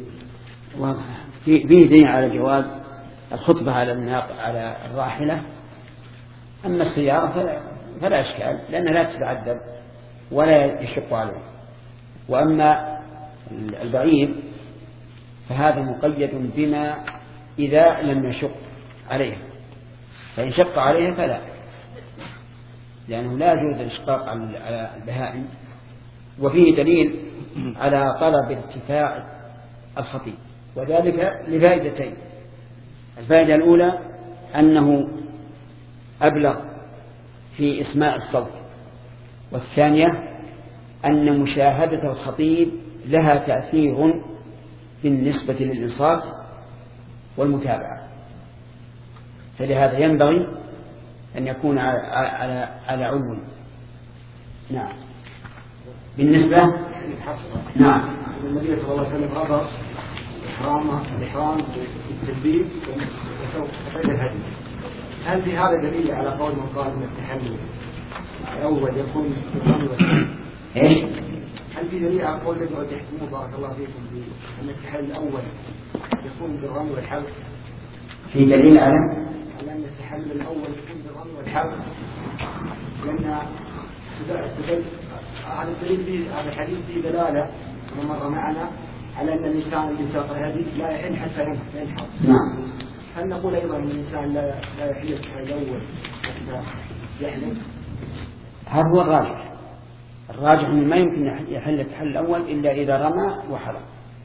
فيه دليل على جواز الخطبة على الناقة على الراحلة. أما السيارة فلا, فلا إشكال لأنها لا تتعذب ولا يشق عليه. وأما البعير فهذا مقيد بما إذا لم يشق عليه فإن شق عليه فلا لأنه لا يجوز الإشقاق على البهائم. وفيه دليل على طلب ارتفاع الخطيب وذلك لفائدتين. الفائدة الأولى أنه أبلغ في إسماع الصوت والثانية أن مشاهدة الخطيب لها تأثير بالنسبة للإنصات والمتابعة فلهذا ينبغي أن يكون على, على, على علو. نعم. بالنسبة نعم النبي صلى الله عليه وسلم رضى إحرامه الإحرام بالتلبيب وتقييد الهدي. هل في هذا دليل على قول من قال أن التحلل الأول يكون بالرمي والحلق؟ إيش؟ هل في دليل على قول الذي تحكمه بارك الله فيكم بأن التحلل الأول يكون بالرمي والحلق؟ في دليل على أن التحلل الأول يكون بالرمي والحلق لأن هذا الدليل في هذا الحديث فيه دلالة ومر معنا على أن الإنسان اللي ساق الهدي لا يحل حتى ينحر. نعم. هل نقول أيضا أن الإنسان لا لا يحل التحلل الأول حتى يحلم؟ هذا هو الراجح. الراجح أنه ما يمكن يحل التحلل الأول إلا إذا رمى وحلق.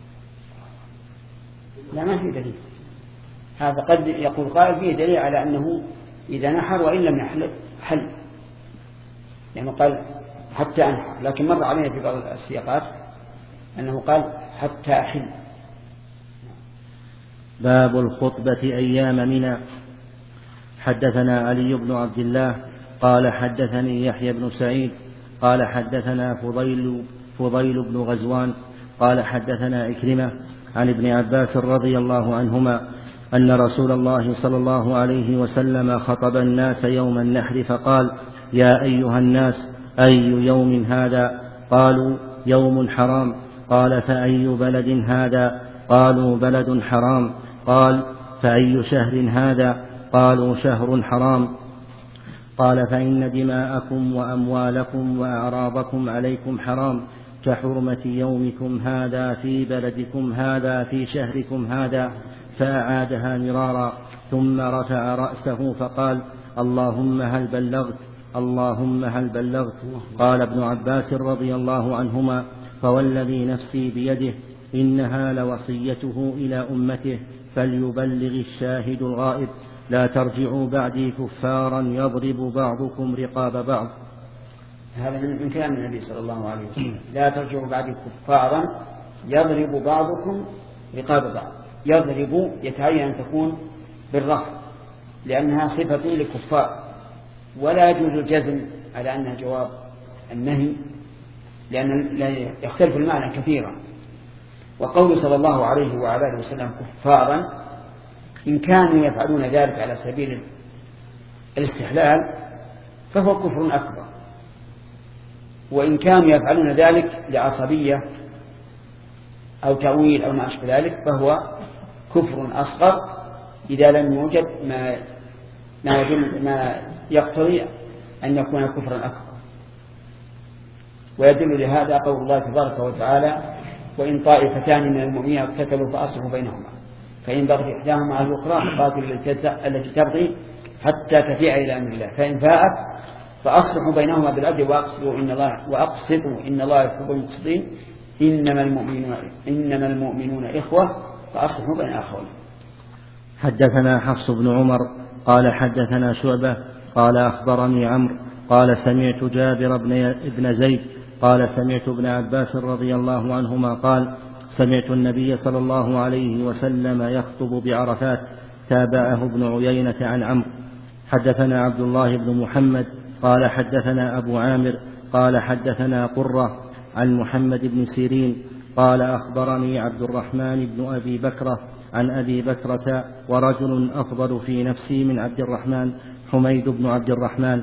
لا ما في دليل. هذا قد يقول قائل فيه دليل على أنه إذا نحر وإن لم يحلق حل يعني قال حتى أنحر. لكن مر علينا في بعض السياقات أنه قال حتى أحل. باب الخطبة أيام منى. حدثنا علي بن عبد الله قال حدثني يحيى بن سعيد قال حدثنا فضيل, فضيل بن غزوان قال حدثنا إكرمة عن ابن عباس رضي الله عنهما أن رسول الله صلى الله عليه وسلم خطب الناس يوم النحر فقال يا أيها الناس أي يوم هذا؟ قالوا يوم حرام. قال فأي بلد هذا؟ قالوا بلد حرام. قال فأي شهر هذا؟ قالوا شهر حرام. قال فإن دماءكم وأموالكم وأعراضكم عليكم حرام كحرمة يومكم هذا في بلدكم هذا في شهركم هذا. فأعادها مرارا ثم رفع رأسه فقال اللهم هل بلغت؟ اللهم هل بلغت؟ قال ابن عباس رضي الله عنهما فوالذي نفسي بيده إنها لوصيته إلى أمته فليبلغ الشاهد الغائب لا ترجعوا بعدي كفارا يضرب بعضكم رقاب بعض. هذا من كلام النبي صلى الله عليه وسلم، لا ترجعوا بعدي كفارا يضرب بعضكم رقاب بعض. يضرب يتعين أن تكون بالرفع لأنها صفة لكفار، ولا يجوز الجزم على أنها جواب النهي لأن يختلف المعنى كثيرا. وقول صلى الله عليه وعلى آله وسلم كفارا إن كانوا يفعلون ذلك على سبيل الاستحلال فهو كفر أكبر، وإن كانوا يفعلون ذلك لعصبية أو تأويل أو ما أشبه ذلك فهو كفر أصغر إذا لم يوجد ما ما, ما يقتضي أن يكون كفرا أكبر. ويدل لهذا قول الله تبارك وتعالى وإن طائفتان من المؤمنين اقتتلوا فأصلحوا بينهما فإن بغت إحداهما على الأخرى فقاتلوا التي تبغي حتى تفيء إلى أمر الله فإن فاءت فأصلحوا بينهما بالعدل وأقسطوا إن الله وأقسطوا إن الله يحب المقسطين إنما المؤمنون إنما المؤمنون إخوة فأصلحوا بين أخوين. حدثنا حفص بن عمر قال حدثنا شعبة قال أخبرني عمرو قال سمعت جابر بن زيد قال سمعت ابن عباس رضي الله عنهما قال سمعت النبي صلى الله عليه وسلم يخطب بعرفات. تابعه ابن عيينة عن عمرو. حدثنا عبد الله بن محمد قال حدثنا أبو عامر قال حدثنا قرة عن محمد بن سيرين قال أخبرني عبد الرحمن بن أبي بكرة عن أبي بكرة ورجل أفضل في نفسي من عبد الرحمن حميد بن عبد الرحمن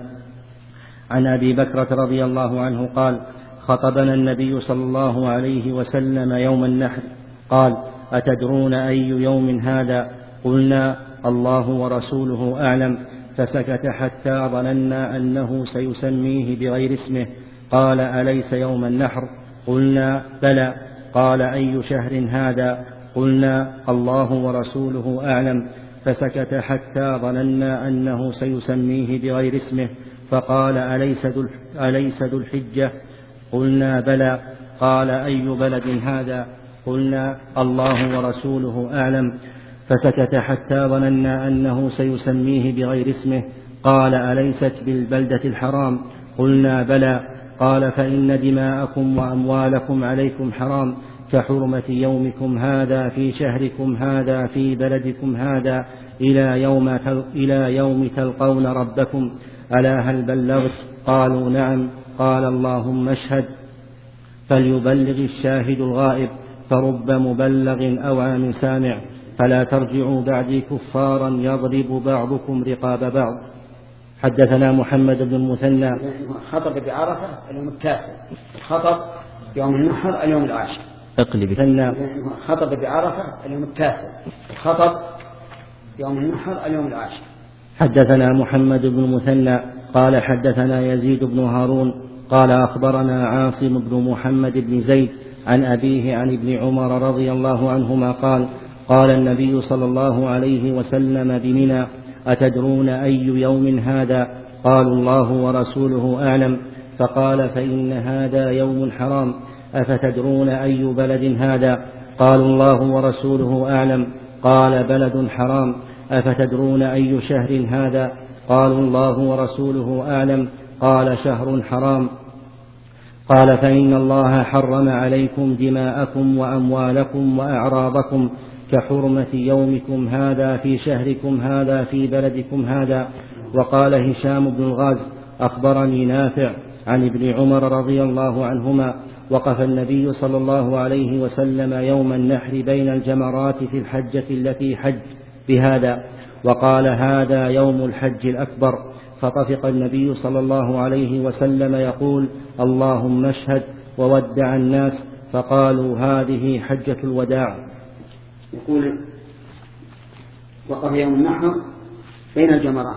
عن أبي بكرة رضي الله عنه قال خطبنا النبي صلى الله عليه وسلم يوم النحر قال أتدرون أي يوم هذا؟ قلنا الله ورسوله أعلم، فسكت حتى ظننا أنه سيسميه بغير اسمه. قال أليس يوم النحر؟ قلنا بلى. قال أي شهر هذا؟ قلنا الله ورسوله أعلم، فسكت حتى ظننا أنه سيسميه بغير اسمه. فقال أليس ذو الحجة؟ قلنا بلى. قال أي بلد هذا؟ قلنا الله ورسوله أعلم، فسكت حتى ظننا أنه سيسميه بغير اسمه. قال أليست بالبلدة الحرام؟ قلنا بلى. قال فإن دماءكم وأموالكم عليكم حرام كحرمة يومكم هذا في شهركم هذا في بلدكم هذا إلى يوم, إلى يوم تلقون ربكم. ألا هل بلغت؟ قالوا نعم. قال اللهم اشهد فليبلغ الشاهد الغائب، فرب مبلغ أوعى من سامع، فلا ترجعوا بعدي كفارا يضرب بعضكم رقاب بعض. حدثنا محمد بن المثنى. خطب بعرفة اليوم التاسع، خطب يوم النحر اليوم العاشر. اقلب. خطب بعرفة اليوم التاسع، خطب يوم النحر اليوم العاشر. حدثنا محمد بن المثنى قال حدثنا يزيد بن هارون قال أخبرنا عاصم بن محمد بن زيد عن أبيه عن ابن عمر رضي الله عنهما قال قال النبي صلى الله عليه وسلم بمنى أتدرون أي يوم هذا؟ قالوا الله ورسوله أعلم. فقال فإن هذا يوم حرام. أفتدرون أي بلد هذا؟ قالوا الله ورسوله أعلم. قال بلد حرام. أفتدرون أي شهر هذا؟ قالوا الله ورسوله أعلم. قال شهر حرام. قال فإن الله حرم عليكم دماءكم وأموالكم وأعراضكم كحرمة يومكم هذا في شهركم هذا في بلدكم هذا. وقال هشام بن الغاز أخبرني نافع عن ابن عمر رضي الله عنهما وقف النبي صلى الله عليه وسلم يوم النحر بين الجمرات في الحجة التي حج بهذا، وقال هذا يوم الحج الأكبر. فطفق النبي صلى الله عليه وسلم يقول اللهم اشهد، وودع الناس، فقالوا هذه حجة الوداع. يقول وقف يوم النحر بين الجمرات.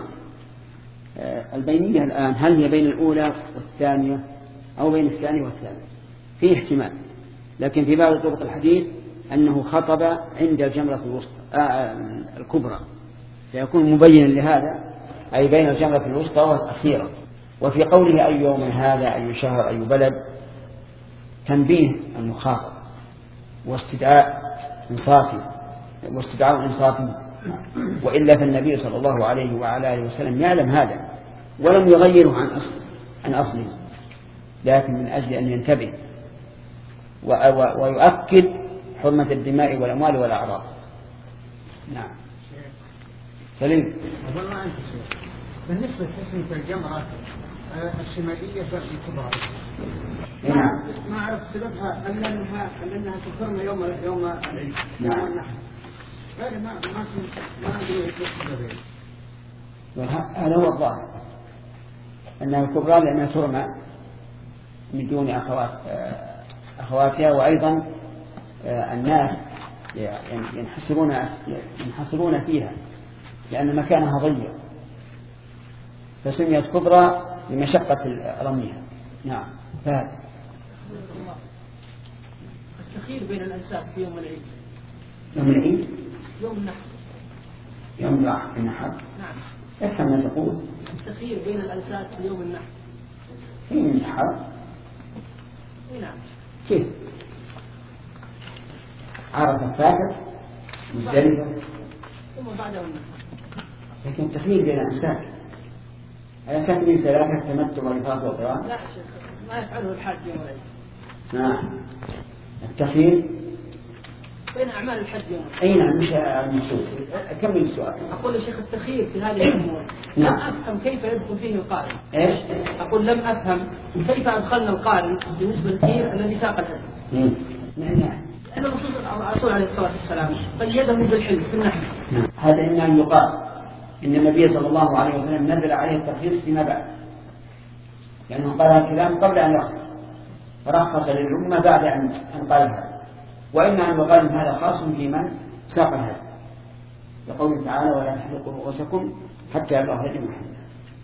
البينية الآن هل هي بين الأولى والثانية أو بين الثانية والثالثة؟ فيه احتمال، لكن في بعض طرق الحديث أنه خطب عند الجمرة الوسطى آه الكبرى، فيكون مبينا لهذا، أي بين الجمرة الوسطى والأخيرة. وفي قوله أي يوم هذا أي شهر أي بلد تنبيه المخاطب واستدعاء إنصافه واستدعاء إنصافه، وإلا فالنبي صلى الله عليه وعلى آله وسلم يعلم هذا ولم يغيره عن أصل عن أصله، لكن من أجل أن ينتبه ويؤكد حرمة الدماء والأموال والأعراض. نعم. سليم. بالنسبة لتسمية الجمرة الشمالية الكبرى نعم. ما أعرف سببها أن أنها أنها تكرم يوم يوم العيد يوم النحر. هذا ما ما ما أدري إيش السبب. هذا هو الظاهر أنها الكبرى لأنها ترمى من دون أخوات أخواتها، وأيضا الناس ينحصرون ينحصرون فيها لأن مكانها ضيق فسميت كبرى لمشقة رميها. نعم. فهذا التخيير بين الأنساب في يوم العيد. يوم العيد يوم النحر. يوم النحر. نعم. افهم ما تقول. التخيير بين الأنساب في يوم النحر. في النحر. نعم. كيف؟ عرفة فاتت مزدلفة ثم بعد النحر. لكن التخيير بين الأنساب على سبيل ثلاثة تمتع ورفاق وقران. لا شيخ ما يفعله الحاج يوم العيد. نعم. التخيير بين أعمال الحج يوم العيد. أي نعم. مش المقصود. كمل السؤال. أقول يا شيخ التخيير في هذه الأمور نعم. لم أفهم كيف يدخل فيه القارن. إيش؟ أقول لم أفهم كيف أدخلنا القارن بالنسبة للخير الذي ساق الحج. نعم. نعم. أن الرسول عليه الصلاة والسلام قيده بالحلم في النحل. نعم. هذا إما أن يقال إن النبي صلى الله عليه وسلم نزل عليه الترخيص فيما بعد، لأنه قال الكلام قبل أن يرخص فرخص للأمة بعد أن قال هذا. وإما أن يقال هذا خاص في من ساق هذا، لقوله تعالى ولا تحلقوا رؤوسكم حتى يبلغ هدي محمد.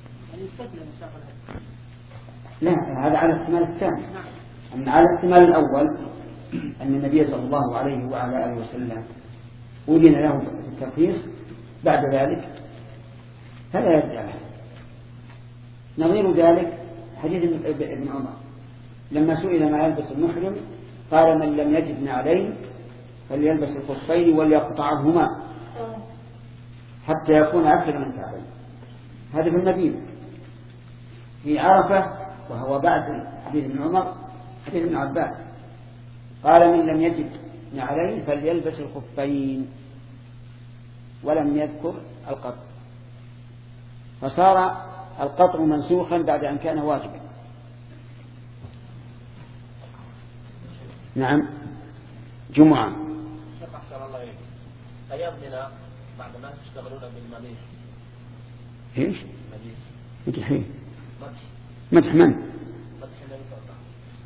لا، هذا على الاحتمال الثاني. أما على الاحتمال الأول أن النبي صلى الله عليه وعلى آله وسلم أذن له الترخيص بعد ذلك فلا يرجع له. نظير ذلك حديث ابن عمر لما سئل ما يلبس المحرم قال من لم يجد نعلين فليلبس الخفين وليقطعهما حتى يكون أكثر من كعبين. هذا في المدينة. في عرفة وهو بعد حديث ابن عمر حديث ابن عباس قال من لم يجد نعلين فليلبس الخفين ولم يذكر القطع، فصار القطع منسوخا بعد أن كان واجبا. نعم. جمعة. أحسن الله إليك. أيامنا بعد ما تشتغلون بالمديح. إيش؟ مديح. مدح إيه؟ مدح. مدح من؟ مدح النبي صلى الله عليه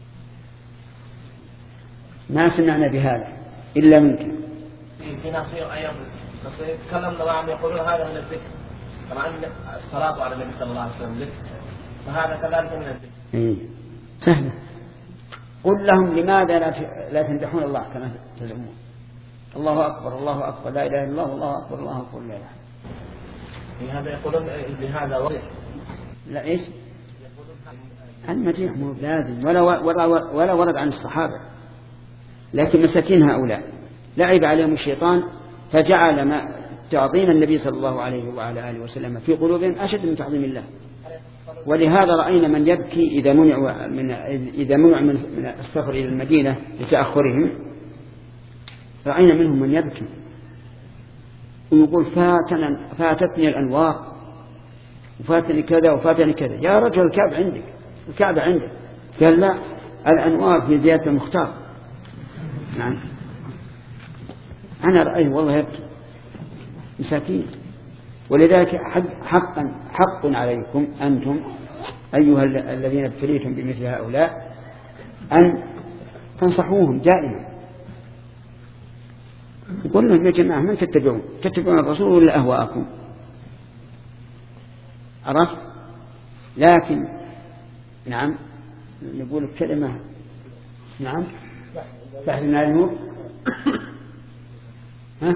وسلم. ما سمعنا بهذا إلا منك. في نصير أيام نصير تكلمنا معهم يقولون هذا من الذكر، طبعا الصلاة على النبي صلى الله عليه وسلم ذكر، فهذا كذلك من الذكر. إيه سهل. قل لهم لماذا لا لا تمدحون الله كما تزعمون؟ الله أكبر الله أكبر لا إله إلا الله الله أكبر الله أكبر لا إله. في هذا يقولون بهذا وضح. لا إيش؟ المديح مو لازم ولا ولا ولا ورد عن الصحابة، لكن مساكين هؤلاء لعب عليهم الشيطان فجعل ما تعظيم النبي صلى الله عليه وعلى آله وسلم في قلوبهم أشد من تعظيم الله. ولهذا رأينا من يبكي إذا منع من إذا منع من السفر إلى المدينة لتأخرهم، رأينا منهم من يبكي ويقول فاتنا فاتتني الأنوار وفاتني كذا وفاتني كذا. يا رجل الكعبة عندك، الكعبة عندك. قال لا، الأنوار في زيادة المختار. نعم. أنا رأيه والله يبكي مساكين. ولذلك حقا حق عليكم أنتم أيها الذين ابتليتم بمثل هؤلاء أن تنصحوهم دائما. يقول لهم يا جماعة من تتبعون؟ تتبعون الرسول ولا أهواءكم؟ عرفت؟ لكن نعم نقول الكلمة نعم تحت النار النور. ها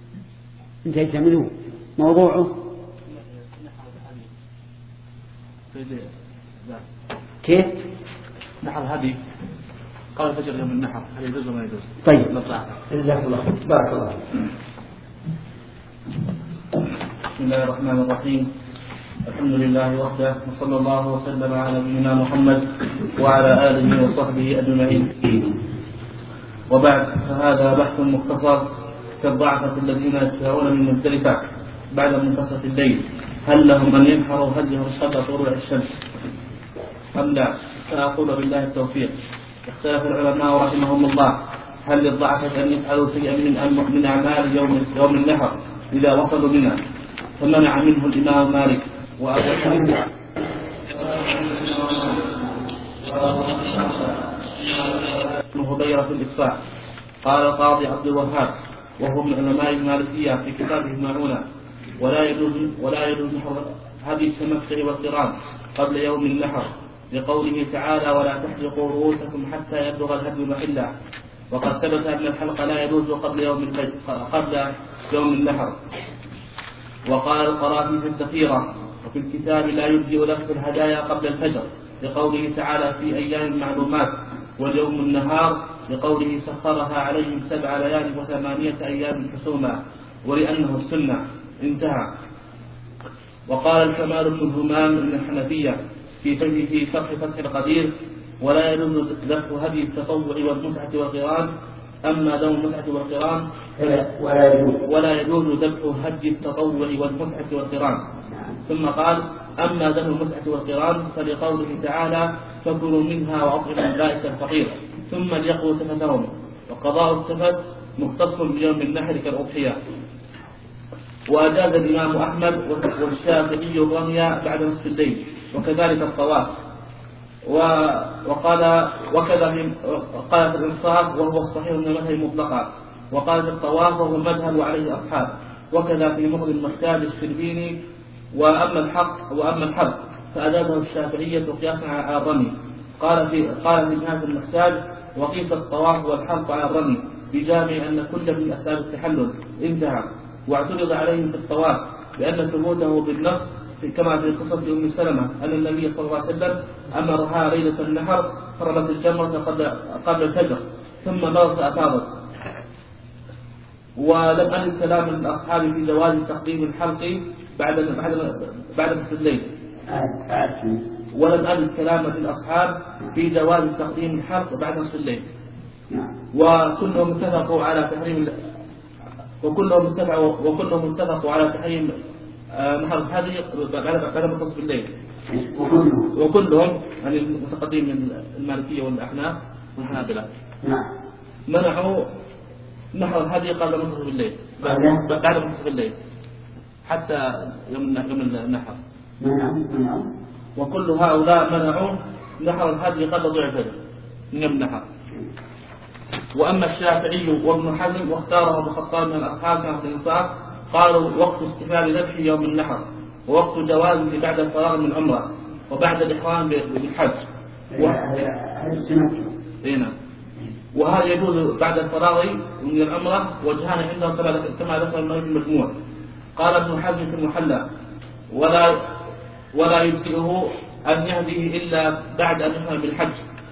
انتهيت منه موضوعه كيف؟ نحر الهدي قال الفجر يوم النحر هل يجوز ولا يجوز؟ طيب جزاك الله بارك الله. بسم الله الرحمن الرحيم. الحمد لله وحده وصلى الله وسلم على نبينا محمد وعلى آله وصحبه أجمعين. وبعد، فهذا بحث مختصر كالضعفة الذين يشاءون من مزدلفة بعد منتصف الليل، هل لهم أن ينحروا هديهم قبل طلوع الشمس أم لا؟ فأقول بالله التوفيق. اختلف العلماء رحمهم الله هل للضعفة أن يفعلوا شيئا من من أعمال يوم يوم النحر إذا وصلوا منها، فمنع منه الإمام مالك وأبو حنيفة ابن هبيرة في الإسفاء. قال القاضي عبد الوهاب وهو من علماء المالكية في كتابه المعونة: ولا يجوز ولا يجوز نحر هدي التمتع والقران قبل يوم النحر، لقوله تعالى: ولا تحلقوا رؤوسكم حتى يبلغ الهدي محله. وقد ثبت أن الحلق لا يجوز قبل يوم الفجر قبل يوم النحر. وقال القرافي في الذخيرة: وفي الكتاب لا يجزئ لفظ الهدايا قبل الفجر، لقوله تعالى: في أيام معلومات. واليوم النهار، لقوله: سخرها عليهم سبع ليال وثمانية أيام حسوما، ولأنه السنة. انتهى. وقال الكمال بن همام من الحنفية في في شرح فتح القدير: ولا يجوز ذبح هدي التطوع والمتعة والقران. أما ذو المتعة والقران ولا يجوز ولا يجوز ذبح هدي التطوع والمتعة والقران. ثم قال: أما ذو المتعة والقران فلقوله تعالى: فكلوا منها وأطعموا البائس الفقير ثم ليقضوا تفتهم. وقضاء التفت مختص بيوم النحر كالأضحية. وأجاز الإمام أحمد والشافعي الرمي بعد نصف الليل، وكذلك الطواف. وقال وكذا قال في الإنصاف وهو الصحيح من المذهب مطلقا، وقال في الطواف وهو المذهب وعليه أصحاب، وكذا في مغني المحتاج الشربيني. وأما الحق وأما الحق فأجازه الشافعية قياسا على الرمي. قال في قال في نهاية المحتاج: وقيس الطواف والحلق على الرمي بجامع أن كل من أسباب التحلل. انتهى. واعترض عليهم في الطواف لأن ثبوته بالنص كما في قصة أم سلمة أن النبي صلى الله عليه وسلم أمرها ليلة النحر فرمت الجمرة قبل الفجر ثم مرت أفاضت. ولم أجد كلام الأصحاب في جواز تقديم الحلق بعد بعد بعد نصف الليل. ولم أجد كلام الأصحاب في جواز تقديم الحلق بعد نصف الليل. وكلهم اتفقوا على تحريم وكلهم اتفقوا وكلهم اتفقوا على تحريم نحر هذه بعد بعد نصف الليل. وكلهم وكلهم يعني المتقدمين من المالكية والأحناف والحنابلة منعوا نحر هذه قبل نصف الليل بعد نصف الليل حتى يوم يوم النحر. وكل هؤلاء منعوا نحر الهدي قبل طلوع الفجر من يوم النحر. وأما الشافعي وابن حزم واختاره ابن الخطاب من الأصحاب كما في الإنصاف قالوا: وقت استفاد ذبح يوم النحر، ووقت جوازه بعد الفراغ من عمره وبعد الإحرام بالحج. وهذا يجوز بعد الفراغ من العمرة وجهان عندهم كما ذكر المجموع. قال ابن حزم في المحلى: ولا ولا يجزئه أن يهديه إلا بعد أن يحرم بالحج.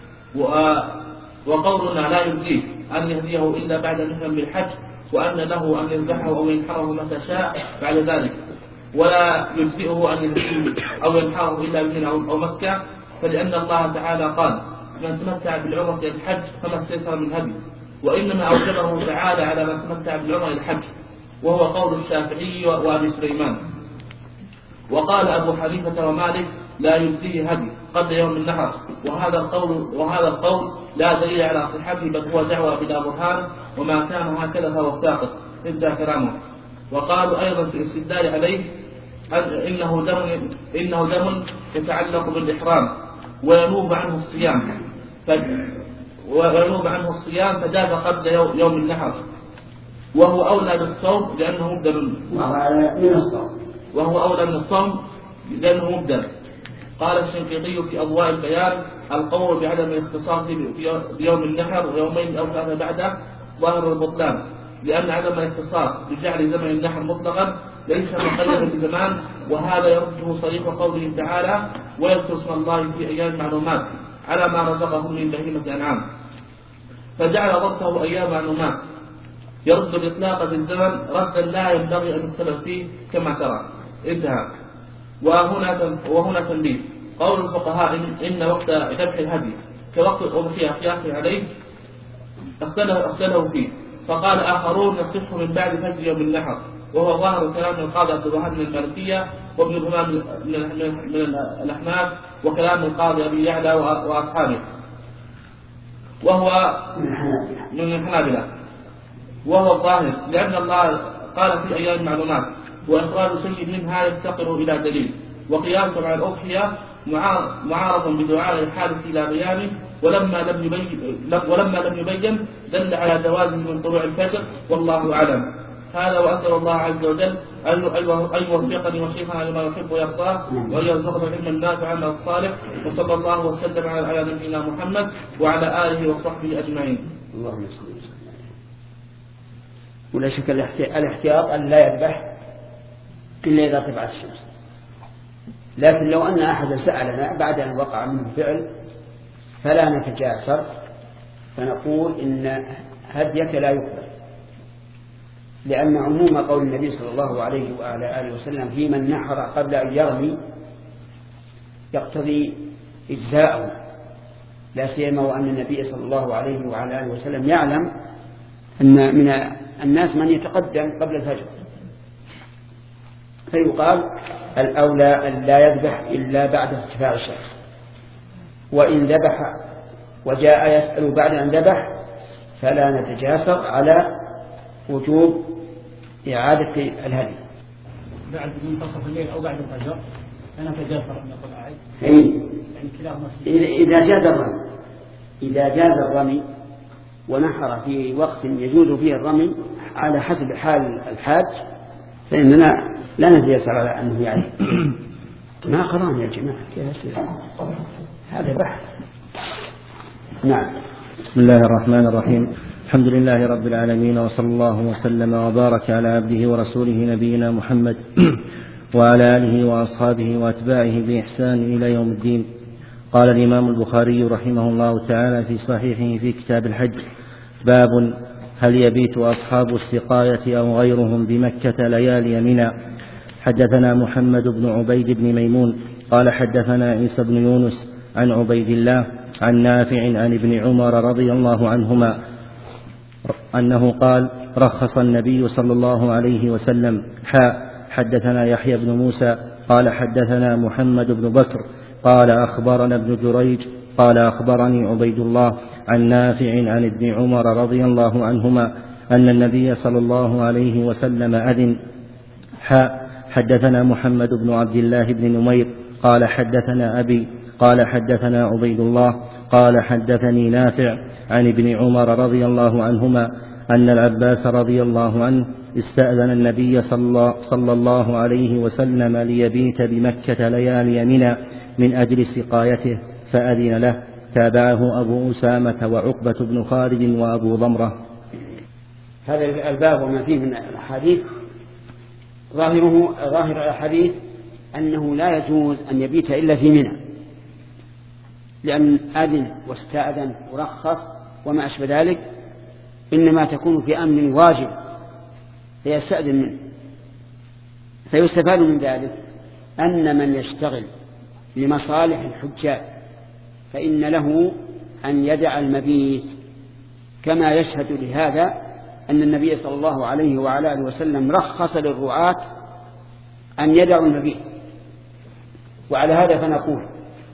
وقولنا لا يجزيه أن يهديه إلا بعد أن يحرم بالحج، وأن له أن يذبحه أو ينحره متى شاء بعد ذلك. ولا يجزئه أن يهديه أو ينحره إلا بمنى أو مكة، فلأن الله تعالى قال: من تمتع بالعمرة إلى الحج فما استيسر من هدي. وإنما أوجبه تعالى على من تمتع بالعمرة إلى الحج، وهو قول الشافعي وأبي سليمان. وقال أبو حنيفة ومالك: لا يجزيه هدي قبل يوم النحر، وهذا القول وهذا القول لا دليل على صحته، بل هو دعوة بلا برهان، وما كان هكذا فهو ساقط إلا كلامه. وقالوا أيضا في الاستدلال عليه إنه دم إنه دم يتعلق بالإحرام وينوب عنه الصيام وينوب عنه الصيام فجاز قبل يوم النحر، وهو أولى بالصوم لأنه مبدل وهو أولى من الصوم لأنه مبدل. قال الشنقيطي في أضواء البيان: القول بعدم الاختصاص بيوم النحر ويومين أو ثلاثة بعده ظاهر البطلان، لأن عدم الاختصاص بجعل زمن النحر مطلقا ليس مقيدا بزمان، وهذا يرده صريح قوله تعالى ويذكر اسم الله في أيام معلومات على ما رزقهم من بهيمة الأنعام، فجعل ضبطه أيام معلومات يرد الإطلاق في الزمن ردا لا ينبغي أن يختلف فيه كما ترى. انتهى. وهنا وهنا تنبيه: قول الفقهاء إن, إن وقت ذبح الهدي كوقت الأضحية قياس عليه اختلفوا فيه، فقال آخرون يصح من بعد فجر يوم النحر، وهو ظاهر كلام القاضي عبد الوهاب من المالكية وابن الهمام من الأحناف وكلام القاضي أبي يعلى وأصحابه وهو من الحنابلة، وهو الظاهر لأن الله قال في أيام معلومات، وإخراج شيء منها يفتقر إلى دليل، وقياسه على الأضحية معارض بدعاء الحادث إلى بيانه، ولما لم يبين ولما لم يبين دل على جوازه من طلوع الفجر، والله أعلم. هذا وأسأل الله عز وجل أن يوفقني وشيخنا لما يحب ويرضاه، وأن يرزقنا علما نافعا الصالح، وصلى الله وسلم على نبينا محمد وعلى آله وصحبه أجمعين. اللهم صل وسلم. ولا شك الاحتياط أن لا يذبح إلا إذا طلعت الشمس، لكن لو أن أحد سألنا بعد أن وقع منه فعل فلا نتجاسر، فنقول إن هديك لا يقبل، لأن عموم قول النبي صلى الله عليه وعلى آله وسلم في من نحر قبل أن يرمي يقتضي إجزاءه، لا سيما وأن النبي صلى الله عليه وعلى آله وسلم يعلم أن من الناس من يتقدم قبل الفجر، فيقال الأولى أن لا يذبح إلا بعد ارتفاع الشمس، وإن ذبح وجاء يسأل بعد أن ذبح فلا نتجاسر على وجوب إعادة الهدي بعد منتصف الليل أو بعد الفجر. أنا نتجاسر أن يقول أعيد يعني كلاهما إذا جاز الرمي إذا جاز الرمي ونحر في وقت يجوز فيه الرمي على حسب حال الحاج، فإننا لا نتجاسر على أنه يعني ما قرام يا جماعة، هذا بحث. نعم. بسم الله الرحمن الرحيم. الحمد لله رب العالمين، وصلى الله وسلم وبارك على عبده ورسوله نبينا محمد وعلى آله وأصحابه وأتباعه بإحسان إلى يوم الدين. قال الإمام البخاري رحمه الله تعالى في صحيحه في كتاب الحج: باب هل يبيت أصحاب السقاية أو غيرهم بمكة ليالي منى. حدثنا محمد بن عبيد بن ميمون قال حدثنا عيسى بن يونس عن عبيد الله عن نافع عن ابن عمر رضي الله عنهما أنه قال: رخص النبي صلى الله عليه وسلم. حاء حدثنا يحيى بن موسى قال حدثنا محمد بن بكر قال أخبرنا ابن جريج قال أخبرني عبيد الله عن نافع عن ابن عمر رضي الله عنهما أن النبي صلى الله عليه وسلم أذن. حاء حدثنا محمد بن عبد الله بن نمير قال حدثنا أبي قال حدثنا عبيد الله قال حدثني نافع عن ابن عمر رضي الله عنهما أن العباس رضي الله عنه استأذن النبي صلى الله عليه وسلم ليبيت بمكة ليالي منى من أجل سقايته فأذن له. تابعه أبو أسامة وعقبة بن خالد وأبو ضمرة. هذا الباب وما فيه من الحديث ظاهره ظاهر الحديث أنه لا يجوز أن يبيت إلا في منى، لأن أذن واستأذن ورخص وما أشبه ذلك إنما تكون في أمن واجب فيستأذن منه. فيستفاد من ذلك أن من يشتغل لمصالح الحجاج فإن له أن يدع المبيت، كما يشهد لهذا أن النبي صلى الله عليه وعلى آله وسلم رخص للرعاة أن يدعوا المبيت. وعلى هذا فنقول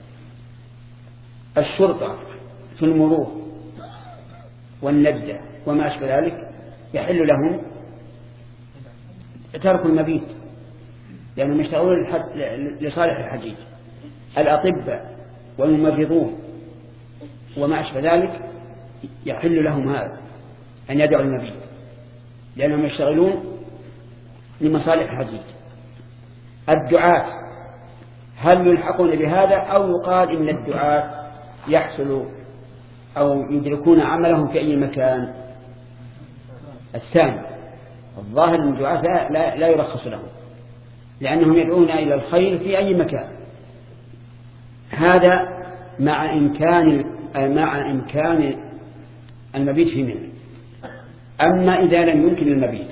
الشرطة في المرور والندة وما أشبه ذلك يحل لهم ترك المبيت لأنهم يشتغلون لصالح الحجيج. الأطباء والممرضون وما أشبه ذلك يحل لهم هذا أن يدعوا المبيت لأنهم يشتغلون لمصالح الحجيج. الدعاة هل يلحقون بهذا أو يقال إن الدعاة يحصل أو يدركون عملهم في أي مكان؟ الثاني الظاهر من الدعاة لا, لا يرخص لهم، لأنهم يدعون إلى الخير في أي مكان. هذا مع إمكان مع إمكان المبيت في منى. أما إذا لم يمكن المبيت،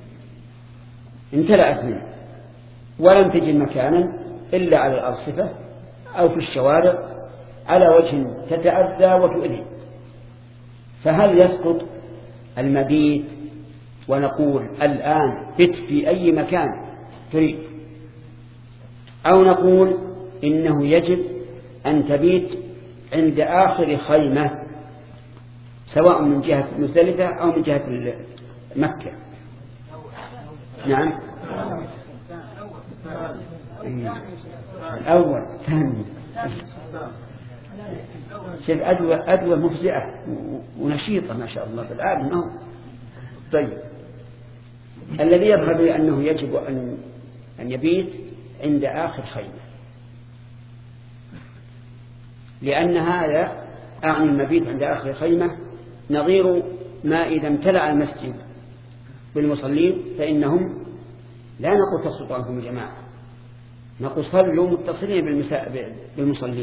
امتلأت منى ولم تجد مكانا إلا على الأرصفة أو في الشوارع على وجه تتأذى وتؤذي، فهل يسقط المبيت ونقول الآن بت في أي مكان تريد، أو نقول إنه يجب أن تبيت عند آخر خيمة سواء من جهة مزدلفة أو من جهة مكة؟ نعم، الأول ثاني. شوف أدوى أدوى مفزعة ونشيطة ما شاء الله بالعالم. أو طيب، الذي يظهر لي أنه يجب أن أن يبيت عند آخر خيمة، لأن هذا أعني المبيت عند آخر خيمة نظير ما إذا امتلأ المسجد بالمصلين فإنهم لا نقول تسقط عنهم الجماعة، نقول صلوا متصلين بالمصلين.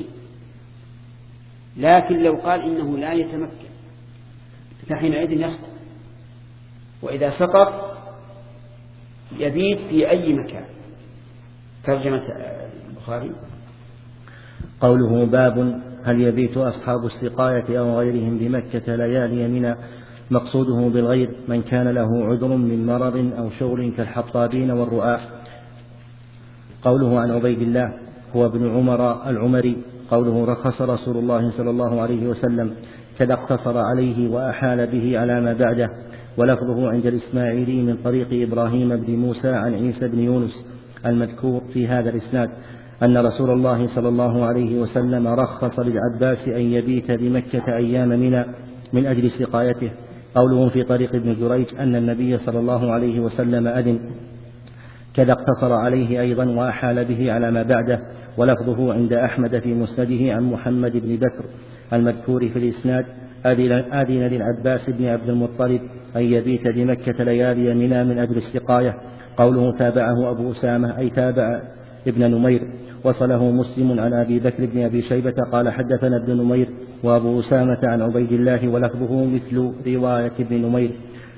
لكن لو قال إنه لا يتمكن فحينئذ يسقط، وإذا سقط يبيت في أي مكان. ترجمة البخاري. قوله باب هل يبيت أصحاب السقاية أو غيرهم بمكة ليالي منى، مقصوده بالغير من كان له عذر من مرض أو شغل كالحطابين والرؤاة. قوله عن عبيد الله هو ابن عمر العمري. قوله رخص رسول الله صلى الله عليه وسلم كذا اقتصر عليه وأحال به على ما بعده. ولفظه عند الإسماعيلي من طريق إبراهيم بن موسى عن عيسى بن يونس المذكور في هذا الإسناد أن رسول الله صلى الله عليه وسلم رخص للعباس أن يبيت بمكة أيام منى من أجل سقايته. قوله في طريق ابن جريج أن النبي صلى الله عليه وسلم أذن كذا اقتصر عليه أيضا وأحال به على ما بعده. ولفظه عند أحمد في مسنده عن محمد بن بكر المذكور في الإسناد أذن للعباس بن عبد المطلب أن يبيت بمكة ليالي منى من أجل السقاية. قوله تابعه أبو أسامة أي تابع ابن نمير. وصله مسلم عن أبي بكر بن أبي شيبة قال حدثنا ابن نمير وأبو أسامة عن عبيد الله ولفظه مثل رواية ابن نمير.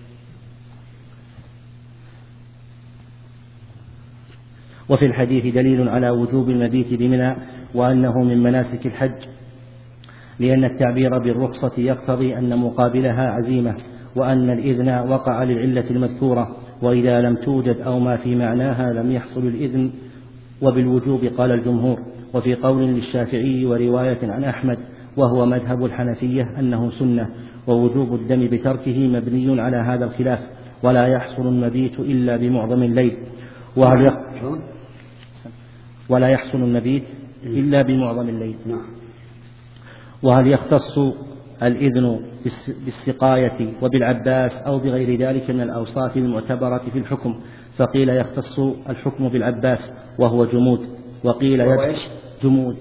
وفي الحديث دليل على وجوب المبيت بمنى وأنه من مناسك الحج، لأن التعبير بالرخصة يقتضي أن مقابلها عزيمة، وأن الإذن وقع للعلة المذكورة، وإذا لم توجد أو ما في معناها لم يحصل الإذن. وبالوجوب قال الجمهور. وفي قول للشافعي ورواية عن أحمد وهو مذهب الحنفية أنه سنة، ووجوب الدم بتركه مبني على هذا الخلاف، ولا يحصل المبيت إلا بمعظم الليل. وهل يق... ولا يحصل المبيت إلا بمعظم الليل. وهل يختص الإذن بالسقاية وبالعباس أو بغير ذلك من الأوصاف المعتبرة في الحكم؟ فقيل يختص الحكم بالعباس وهو جمود، وقيل يدخل جمود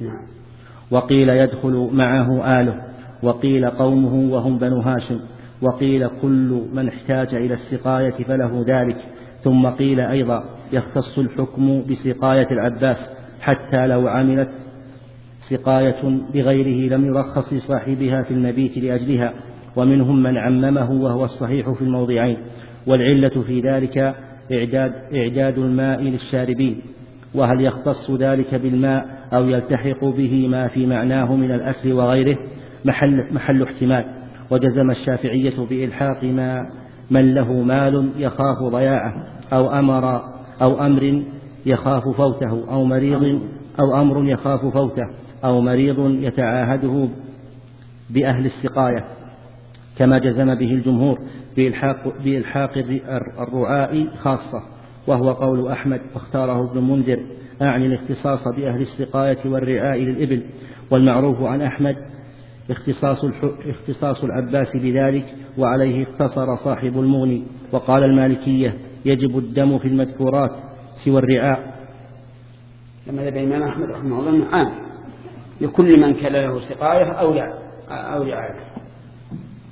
وقيل يدخل معه آله، وقيل قومه وهم بنو هاشم، وقيل كل من احتاج إلى السقاية فله ذلك. ثم قيل أيضا يختص الحكم بسقاية العباس حتى لو عملت سقاية بغيره لم يرخص لصاحبها في المبيت لأجلها، ومنهم من عممه وهو الصحيح في الموضعين. والعلة في ذلك إعداد, إعداد الماء للشاربين. وهل يختص ذلك بالماء أو يلتحق به ما في معناه من الأكل وغيره محل, محل احتمال. وجزم الشافعية بإلحاق ما من له مال يخاف ضياعه أو أمر أو أمر يخاف فوته أو مريض أو أمر يخاف فوته أو مريض يتعاهده بأهل السقاية، كما جزم به الجمهور بإلحاق, بإلحاق الرعاء خاصة، وهو قول أحمد واختاره ابن منذر أعني الاختصاص بأهل السقاية والرعاء للإبل. والمعروف عن أحمد اختصاص, اختصاص العباس بذلك، وعليه اقتصر صاحب المغني. وقال المالكية يجب الدم في المذكورات سوى الرعاء. لما ذهب الإمام أحمد رحمه الله عام لكل من كان له سقاية أو لا أو رعاية.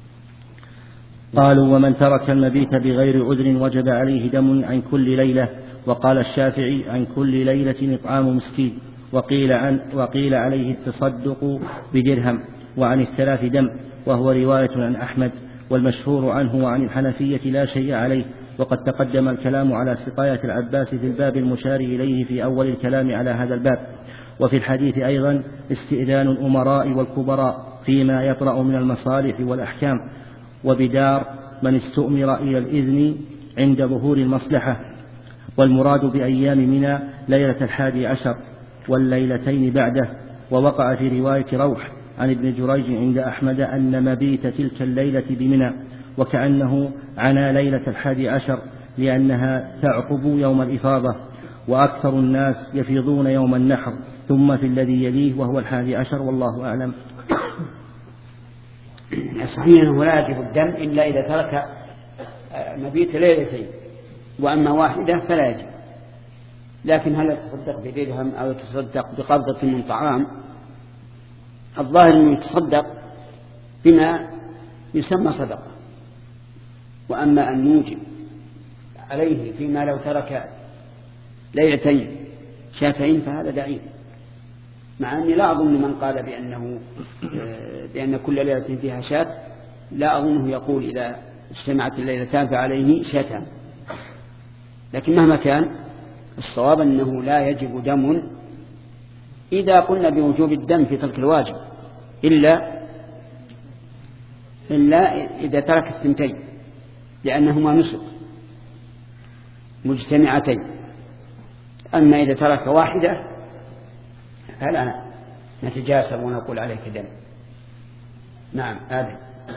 قالوا ومن ترك المبيت بغير عذر وجب عليه دم عن كل ليلة وقال الشافعي عن كل ليلة إطعام مسكين، وقيل, عن وقيل عليه التصدق بدرهم، وعن الثلاث دم، وهو رواية عن أحمد، والمشهور عنه وعن الحنفية لا شيء عليه. وقد تقدم الكلام على سقاية العباس في الباب المشار إليه في أول الكلام على هذا الباب. وفي الحديث أيضا استئذان الأمراء والكبراء فيما يطرأ من المصالح والأحكام، وبدار من استؤمر إلى الإذن عند ظهور المصلحة. والمراد بأيام منى ليلة الحادي عشر والليلتين بعده. ووقع في رواية روح عن ابن جريج عند أحمد أن مبيت تلك الليلة بمنى، وكأنه عنا ليلة الحادي عشر لأنها تعقب يوم الإفاضة، وأكثر الناس يفيضون يوم النحر، ثم في الذي يليه وهو الحادي عشر، والله أعلم. الصحيح أنه لا يجب الدم إلا إذا ترك مبيت ليلتين، وأما واحدة فلا يجب. لكن هل يتصدق بدرهم أو يتصدق بقبضة من طعام؟ الظاهر أنه يتصدق بما يسمى صدقة. وأما أن نوجب عليه فيما لو ترك ليلتين شاتين فهذا دعيم، مع أني لا أظن من قال بأنه بأن كل ليلة فيها شات لا أظنه يقول إذا اجتمعت الليلتان فعليه شاتان. لكن مهما كان الصواب أنه لا يجب دم إذا قلنا بوجوب الدم في ترك الواجب، إلا إلا إذا ترك الثنتين لأنهما نسك مجتمعتين. أما إذا ترك واحدة فلا نتجاسر ونقول عليك دم. نعم هذا.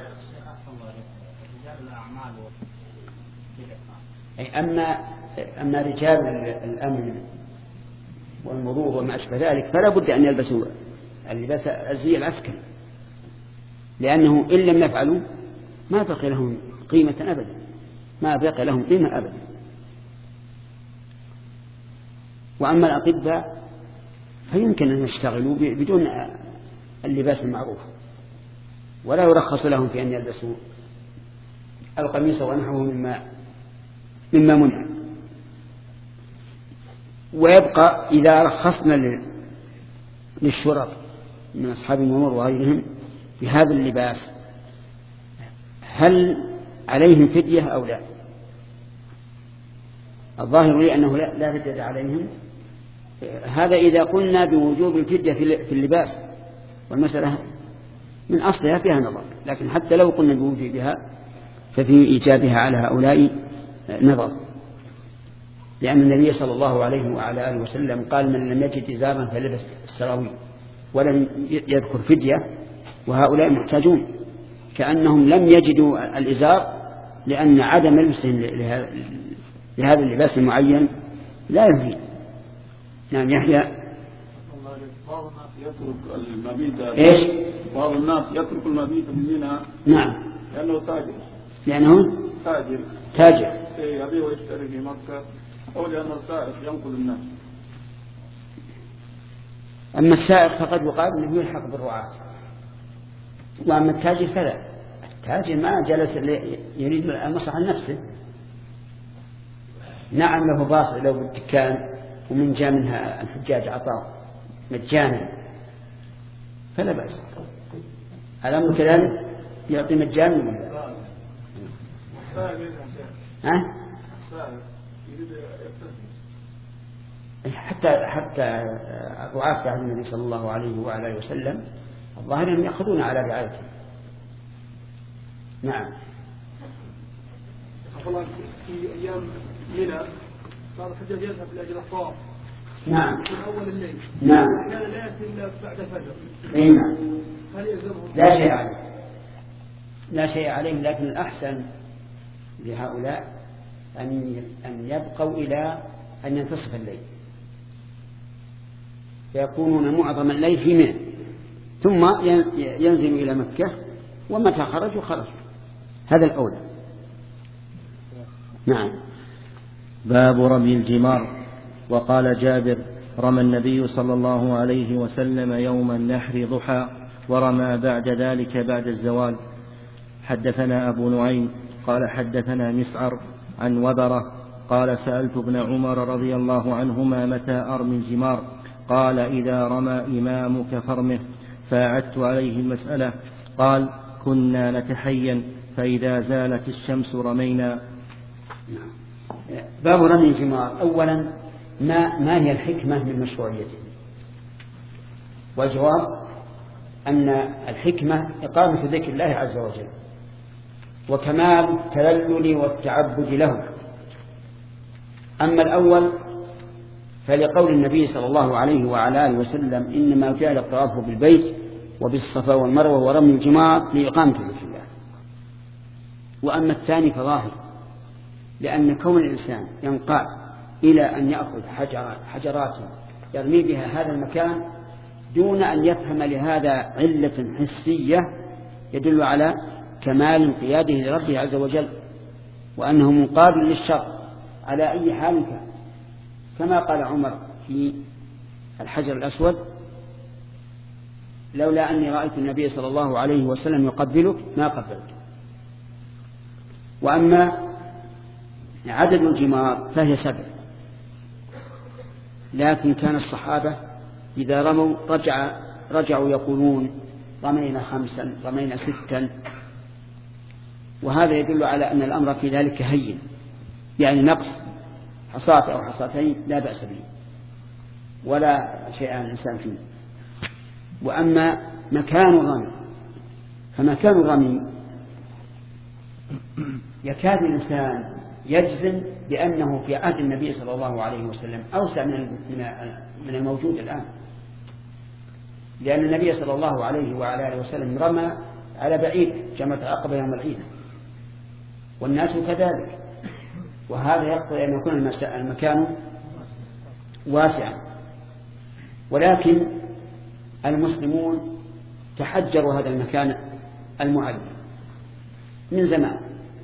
أما أما رجال الأمن والمرور وما أشبه ذلك فلا بد أن يلبسوا اللباس الزي العسكري، لأنه إن لم يفعلوا ما بقي لهم قيمة أبدا، ما بقي لهم قيمة أبدا. وأما الأطباء فيمكن أن يشتغلوا بدون اللباس المعروف، ولا يرخص لهم في أن يلبسوا القميص ونحوه مما مما منع. ويبقى إذا رخصنا للشرط من أصحاب المرور وغيرهم بهذا اللباس هل عليهم فدية أو لا؟ الظاهر لي أنه لا فدية عليهم. هذا إذا قلنا بوجوب الفدية في اللباس، والمسألة من أصلها فيها نظر، لكن حتى لو قلنا بوجوبها ففي إيجابها على هؤلاء نظر، لأن النبي صلى الله عليه وعلى آله وسلم قال من لم يجد إزارا فلبس السراويل، ولم يذكر فدية، وهؤلاء محتاجون كأنهم لم يجدوا الإزار لأن عدم لبسهم لهذا اللباس المعين لا يفيد. نعم يحيى. بعض الناس يترك المبيت ايش؟ بعض الناس يترك المبيت منها نعم لأنه تاجر لأنه تاجر تاجر يبيع ويشتري في مكة، أو لأن السائق ينقل الناس. أما السائق فقد يقال أنه يلحق بالرعاة، وأما التاجر فلا. التاجر ما جلس يريد المصلحة لنفسه. نعم له باص له بالدكان ومن جاء منها الحجاج عطاء مجانا فلا بأس. الأمر كذلك يعطي مجانا ولا ها؟ حتى حتى الرعاة عن النبي صلى الله عليه وعلى وسلم الظاهر أنهم يأخذون على رعايته. نعم. في أيام منى بعض الحجاج يذهب لأجل الطواف. نعم. في أول الليل. نعم. كان لا يأتي إلا بعد الفجر. أي نعم. هل يلزمهم؟ لا شيء عليه. لا شيء عليهم، لكن الأحسن لهؤلاء أن أن يبقوا إلى أن ينتصف الليل، فيكونون معظم الليل في منى، ثم ينزلوا إلى مكة، ومتى خرجوا خرجوا. هذا الأولى. نعم. باب رمي الجمار. وقال جابر رمى النبي صلى الله عليه وسلم يوم النحر ضحى، ورمى بعد ذلك بعد الزوال. حدثنا أبو نعيم قال حدثنا مسعر عن وبرة قال سألت ابن عمر رضي الله عنهما متى أرمي الجمار؟ قال إذا رمى إمامك فارمه. فأعدت عليه المسألة. قال كنا نتحين فإذا زالت الشمس رمينا. باب رمي الجمار. أولا ما, ما هي الحكمة من مشروعيته؟ والجواب أن الحكمة إقامة ذكر الله عز وجل وكمال التذلل والتعبد له. أما الأول فلقول النبي صلى الله عليه وعلى آله وسلم إنما جعل الطواف بالبيت وبالصفا والمروة ورمي الجمار لإقامة ذكر الله. وأما الثاني فظاهر، لأن كون الإنسان ينقاد إلى أن يأخذ حجرات, حجرات يرمي بها هذا المكان دون أن يفهم لهذا علة حسية يدل على كمال انقياده لربه عز وجل، وأنه منقاد للشر على أي حال كان، كما قال عمر في الحجر الأسود لولا أني رأيت النبي صلى الله عليه وسلم يقبلك ما قبلت. وأما عدد الجمار فهي سبع، لكن كان الصحابة إذا رموا رجع رجعوا يقولون رمينا خمسا رمينا ستا، وهذا يدل على أن الأمر في ذلك هين، يعني نقص حصاة أو حصاتين لا بأس به ولا شيء عن الإنسان فيه. وأما مكان الرمي فمكان الرمي يكاد الإنسان يجزم بأنه في عهد النبي صلى الله عليه وسلم أوسع من الموجود الآن، لأن النبي صلى الله عليه وعلى آله وسلم رمى على بعيد جمرة العقبة يوم العيد والناس كذلك، وهذا يقتضي أن يكون المكان واسعا. ولكن المسلمون تحجروا هذا المكان المعلم من زمان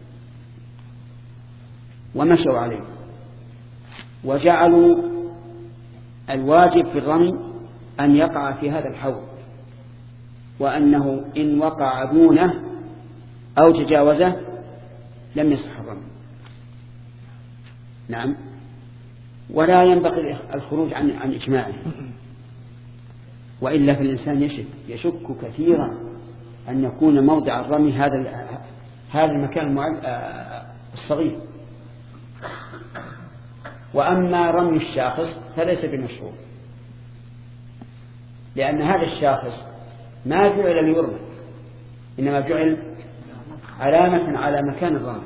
ومشوا عليه، وجعلوا الواجب في الرمي أن يقع في هذا الحوض، وأنه إن وقع دونه أو تجاوزه لم يصح الرمي. نعم. ولا ينبغي الخروج عن عن إجماعه، وإلا فالإنسان يشك يشك كثيرا أن يكون موضع الرمي هذا هذا المكان الصغير. وأما رمي الشاخص فليس بمشروع، لأن هذا الشاخص ما جعل ليرمى، إنما جعل علامة على مكان الرمي.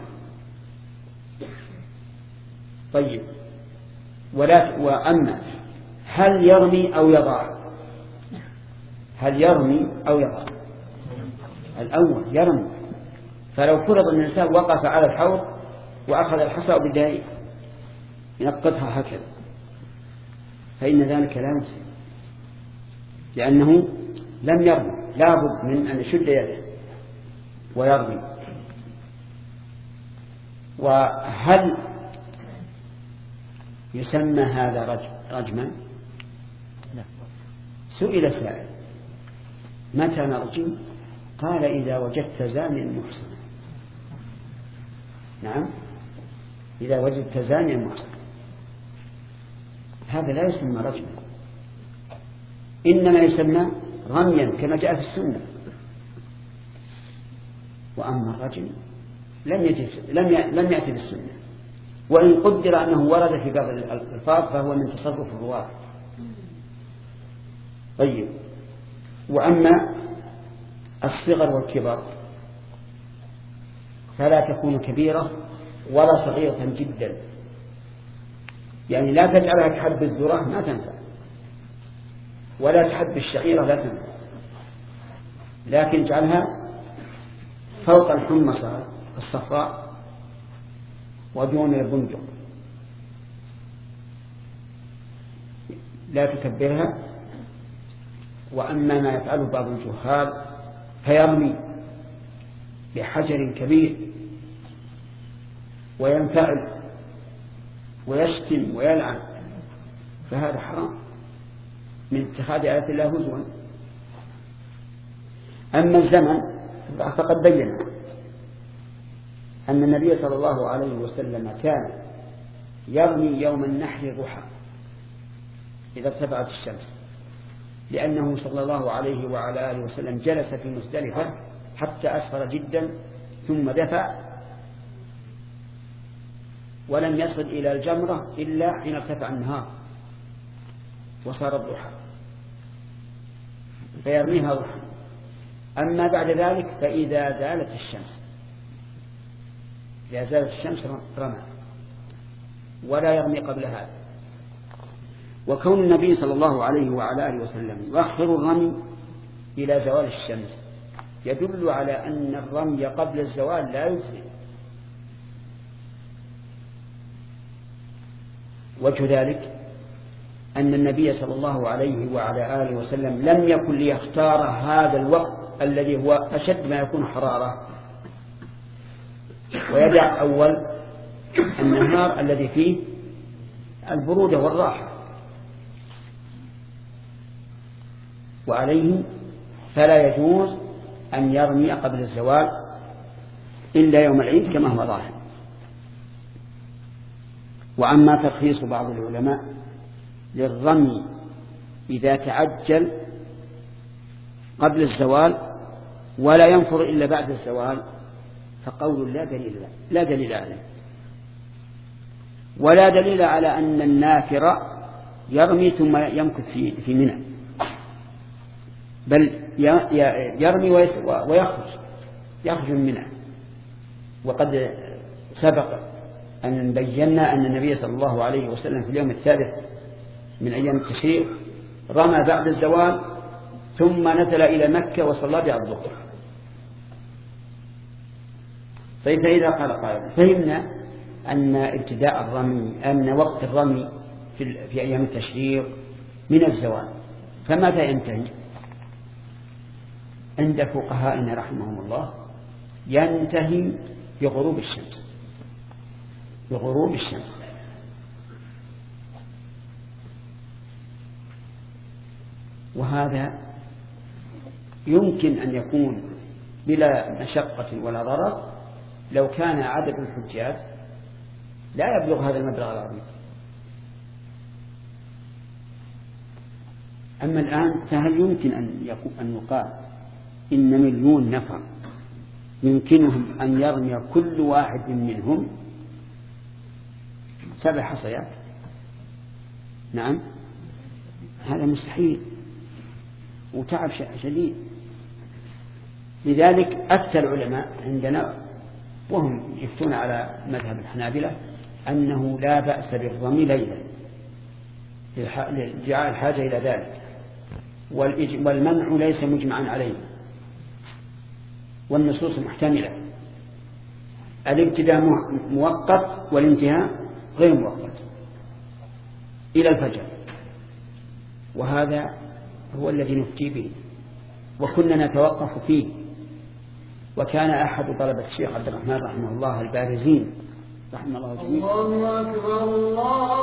طيب، ولا وأما هل يرمي أو يضع؟ هل يرمي أو يضع؟ الأول يرمي. فلو فرض أن الإنسان وقف على الحوض وأخذ الحصى وبدأ ينقضها هكذا فإن ذلك لا يمسك، لأنه لم يرمي، لا بد من أن يشد يده ويرمي. وهل يسمى هذا رجما؟ لا. سئل سائل متى نرجم؟ قال إذا وجدت زانيا محصنا. نعم، إذا وجدت زانيا محصنا. هذا لا يسمى رجما، إنما يسمى رميا كما جاء في السنة. وأما الرجم لم يأتي لم لم يأتي بالسنة، وإن قدر أنه ورد في بعض الألفاظ فهو من تصرف الرواة. طيب، وأما الصغر والكبر فلا تكون كبيرة ولا صغيرة جدا، يعني لا تجعلها كحب الذرة ما تنفع، ولا تحب الشعيرة لا تنفع، لكن اجعلها فوق الحمصة الصفراء ودون البندق، لا تكبرها. وأما ما يفعله بعض الجهال فيرمي بحجر كبير وينفعل ويشتم ويلعن فهذا حرام من اتخاذ آيات الله هزوا. أما الزمن فقد بينا أن النبي صلى الله عليه وسلم كان يرمي يوم النحر ضحى إذا ارتفعت الشمس، لأنه صلى الله عليه وعلى آله وسلم جلس في مزدلفة حتى أسفر جدا ثم دفع ولم يصل إلى الجمرة إلا حين ارتفع النهار وصار الضحى فيرميها ضحى. أما بعد ذلك فإذا زالت الشمس إذا زالت الشمس رمى ولا يرمي قبل هذا. وكون النبي صلى الله عليه وعلى آله وسلم يؤخر الرمي إلى زوال الشمس يدل على أن الرمي قبل الزوال لا يجزي. وجه ذلك أن النبي صلى الله عليه وعلى آله وسلم لم يكن ليختار هذا الوقت الذي هو أشد ما يكون حرارة ويدع أول النهار الذي فيه البرودة والراحة، وعليه فلا يجوز أن يرمي قبل الزوال إلا يوم العيد كما هو ظاهر. وأما ترخيص بعض العلماء للرمي إذا تعجل قبل الزوال ولا ينفر إلا بعد الزوال فقول لا دليل لا دليل عليه، ولا دليل على أن النافر يرمي ثم يمكث في في منى، بل يرمي ويخرج يخرج من منى. وقد سبق أن بينا أن النبي صلى الله عليه وسلم في اليوم الثالث من أيام التشريق رمى بعد الزوال ثم نزل إلى مكة وصلى بها الظهر. فإذا قال قائل فهمنا أن ابتداء الرمي أن وقت الرمي في, في أيام التشريق من الزوال، فمتى ينتهي؟ عند فقهائنا رحمهم الله ينتهي بغروب الشمس بغروب الشمس. وهذا يمكن أن يكون بلا مشقة ولا ضرر لو كان عدد الحجاج لا يبلغ هذا المبلغ العظيم. أما الآن فهل يمكن أن يكون أن يقال إن مليون نفر يمكنهم أن يرمي كل واحد منهم سبع حصيات؟ نعم، هذا مستحيل وتعب شديد. لذلك أفتى العلماء عندنا وهم يفتون على مذهب الحنابلة أنه لا بأس بالرمي ليلا لادعاء الحاجة إلى ذلك، والمنع ليس مجمعا عليه، والنصوص محتملة. الابتداء مؤقت والانتهاء غير مؤقت إلى الفجر، وهذا هو الذي نفتي به وكنا نتوقف فيه. وكان أحد طلبة الشيخ عبد الرحمن رحمه الله البارزين رحمه الله جميعا الله أكبر الله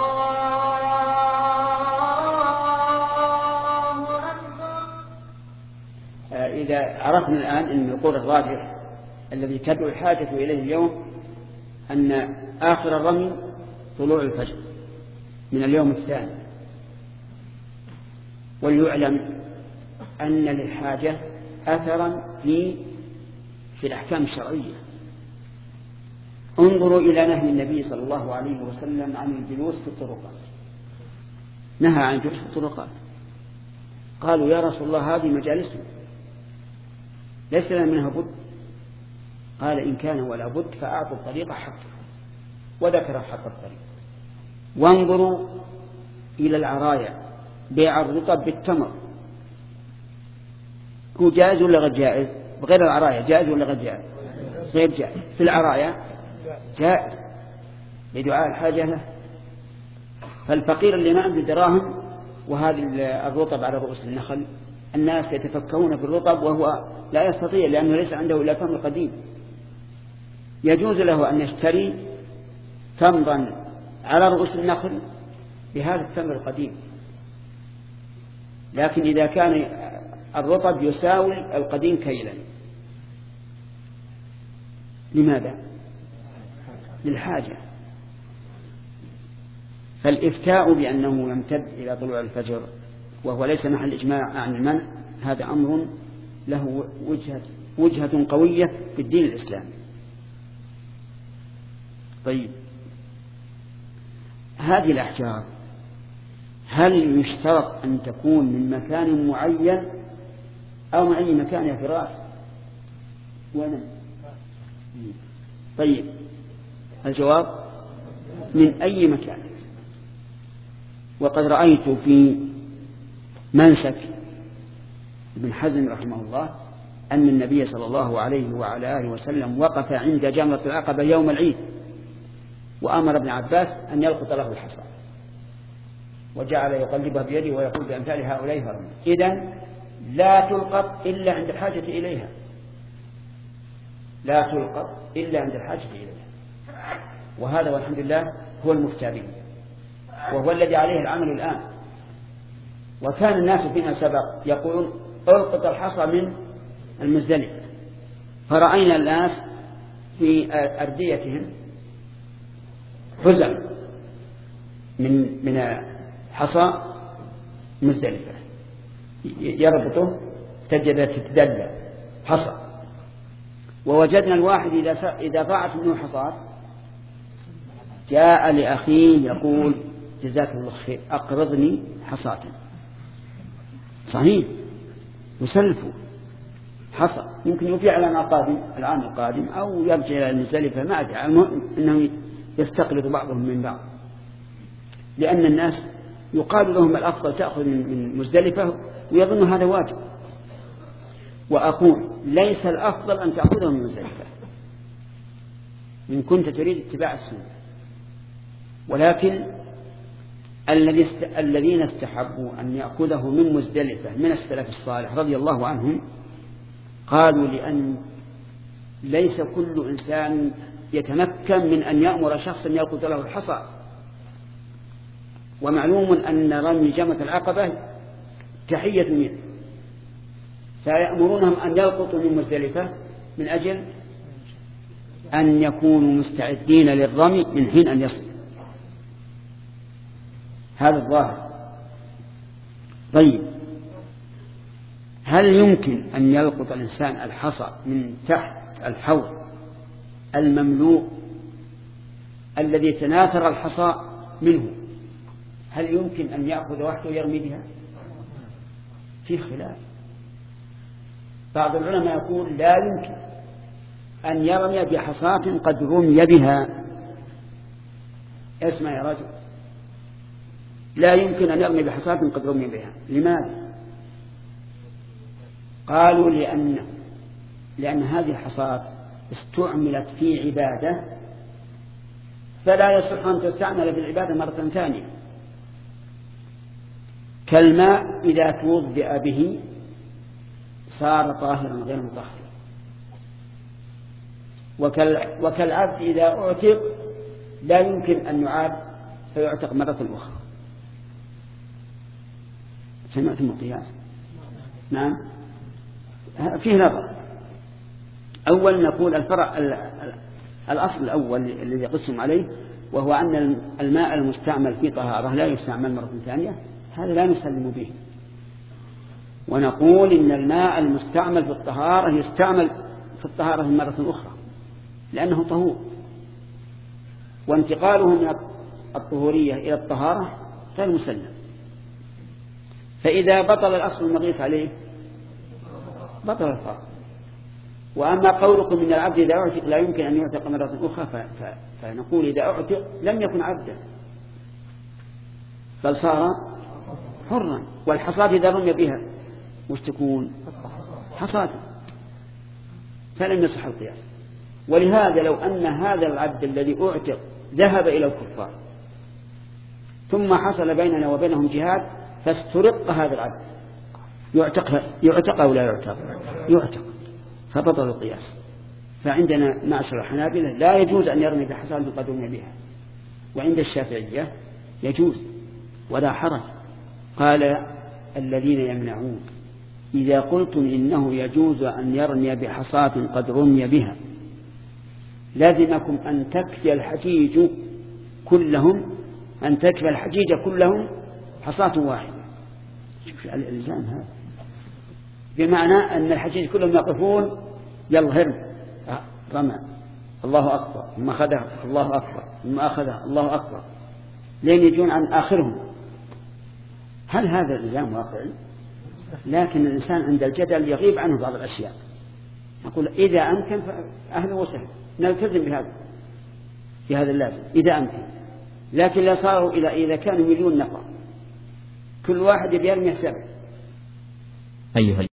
أكبر. إذا عرفنا الآن أن القول الراجح الذي تدعو الحاجة إليه اليوم أن آخر الرمي طلوع الفجر من اليوم الثاني. وليعلم أن للحاجة أثرا في في الأحكام الشرعية. انظروا إلى نهي النبي صلى الله عليه وسلم عن الجلوس في الطرقات، نهى عن الجلوس في الطرقات. قالوا يا رسول الله هذه مجالسنا ليس لنا منها بد. قال إن كان ولا بد فأعطوا الطريق حقه، وذكر حق الطريق. وانظروا إلى العرايا، بيع الرطب بالتمر هو جائز ولا غير جائز؟ بغير العرايا جائز ولا غير جائز؟ غير جائز. في العرايا جائز لدعاء الحاجة له. فالفقير اللي ما عنده دراهم وهذه الرطب على رؤوس النخل الناس يتفكرون في الرطب وهو لا يستطيع لأنه ليس عنده إلا تمر قديم، يجوز له أن يشتري تمرا على رؤوس النخل بهذا التمر القديم. لكن إذا كان الرطب يساوي القديم كيلا، لماذا؟ للحاجة. فالإفتاء بأنه يمتد إلى طلوع الفجر وهو ليس محل إجماع عن المنع هذا أمر له وجهة, وجهة قوية في الدين الإسلامي. طيب هذه الأحجار هل يشترط أن تكون من مكان معين أو من أي مكان يا فراس؟ وين؟ طيب الجواب من أي مكان. وقد رأيت في منسك ابن حزم رحمه الله أن النبي صلى الله عليه وعلى آله وسلم وقف عند جمرة العقبة يوم العيد وأمر ابن عباس أن يلقط له الحصى وجعل يقلبها بيده ويقول بأمثال هؤلاء فرمي. إذن لا تلقط إلا عند الحاجة إليها، لا تلقط إلا عند الحاجة إليها. وهذا والحمد لله هو المفتى به وهو الذي عليه العمل الآن. وكان الناس فيما سبق يقولون القط الحصى من المزدلفة، فرأينا الناس في أرديتهم حزم من من حصى مزدلفة يربطه تجد تتدلى حصى. ووجدنا الواحد إذا إذا ضاعت منه حصاد جاء لأخيه يقول جزاك الله خير أقرضني حصاة. صحيح يسلفه حصى يمكن يبيع لنا القادم العام القادم أو يرجع إلى المزدلفة ما أدري، المهم أنه يستقلد بعضهم من بعض، لأن الناس يقال لهم الأفضل تأخذ من مزدلفة ويظن هذا واجب. وأقول ليس الأفضل أن تأخذه من مزدلفة إن كنت تريد اتباع السنة، ولكن الذين استحبوا أن يأخذه من مزدلفة من السلف الصالح رضي الله عنهم قالوا لأن ليس كل إنسان يتمكن من أن يأمر شخصا يأخذ له الحصى، ومعلوم أن رمي جمرة العقبة تحية منه، فيأمرونهم أن يلقطوا من مزدلفة من أجل أن يكونوا مستعدين للرمي من حين أن يصل. هذا الظاهر. طيب هل يمكن أن يلقط الإنسان الحصى من تحت الحوض المملوء الذي تناثر الحصى منه؟ هل يمكن أن يأخذ وحده ويرمي بها؟ في خلاف. بعض العلماء يقول لا يمكن أن يرمي بحصاة قد رمي بها. اسمع يا رجل، لا يمكن أن يرمي بحصاة قد رمي بها. لماذا؟ قالوا لأن لأن هذه الحصاة استعملت في عبادة فلا يصح أن تستعمل في العبادة مرة ثانية، كالماء إذا توضئ به صار طاهرا غير مطهر، وكالعبد إذا أعتق لا يمكن أن يعاد فيعتق مرة أخرى. سمعتم القياس؟ نعم فيه نظر. أول نقول الفرع الأصل الأول الذي يقسم عليه وهو أن الماء المستعمل في طهارة لا يستعمل مرة ثانية، هذا لا نسلم به. ونقول إن الماء المستعمل في الطهارة يستعمل في الطهارة مرة أخرى لأنه طهور، وانتقاله من الطهورية إلى الطهارة غير مسلم. فإذا بطل الأصل المقيس عليه بطل الفرق. وأما قولكم إن العبد إذا أعتق لا يمكن أن يعتق مرة أخرى فنقول إذا أعتق لم يكن عبدا بل صار حرا، والحصاة إذا رمي بها مش تكون حصاة، فلم يصح القياس. ولهذا لو أن هذا العبد الذي أعتق ذهب إلى الكفار ثم حصل بيننا وبينهم جهاد فاسترق هذا العبد يعتق يعتق أو لا يعتق؟ يعتق، فبطل القياس. فعندنا معشر الحنابلة لا يجوز أن يرمي بحصاة قد رمي بها، وعند الشافعية يجوز ولا حرج. قال الذين يمنعون إذا قلتم إنه يجوز أن يرمي بحصاة قد رمي بها لازمكم أن تكفي الحجيج كلهم أن تكفى الحجيج كلهم حصاة واحدة. الإلزام هذا بمعنى أن الحجيج كلهم يقفون يلا هرم رمى الله أكبر ثم أخذه الله أكبر ثم أخذه الله أكبر لين يجون عن آخرهم. هل هذا الإلزام واقعي؟ لكن الإنسان عند الجدل يغيب عنه بعض الأشياء. نقول إذا أمكن فأهلا وسهلا نلتزم بهذا بهذا اللازم إذا أمكن، لكن لا صاروا إلى إذا كانوا مليون نفر كل واحد يرمي حسابه. أيها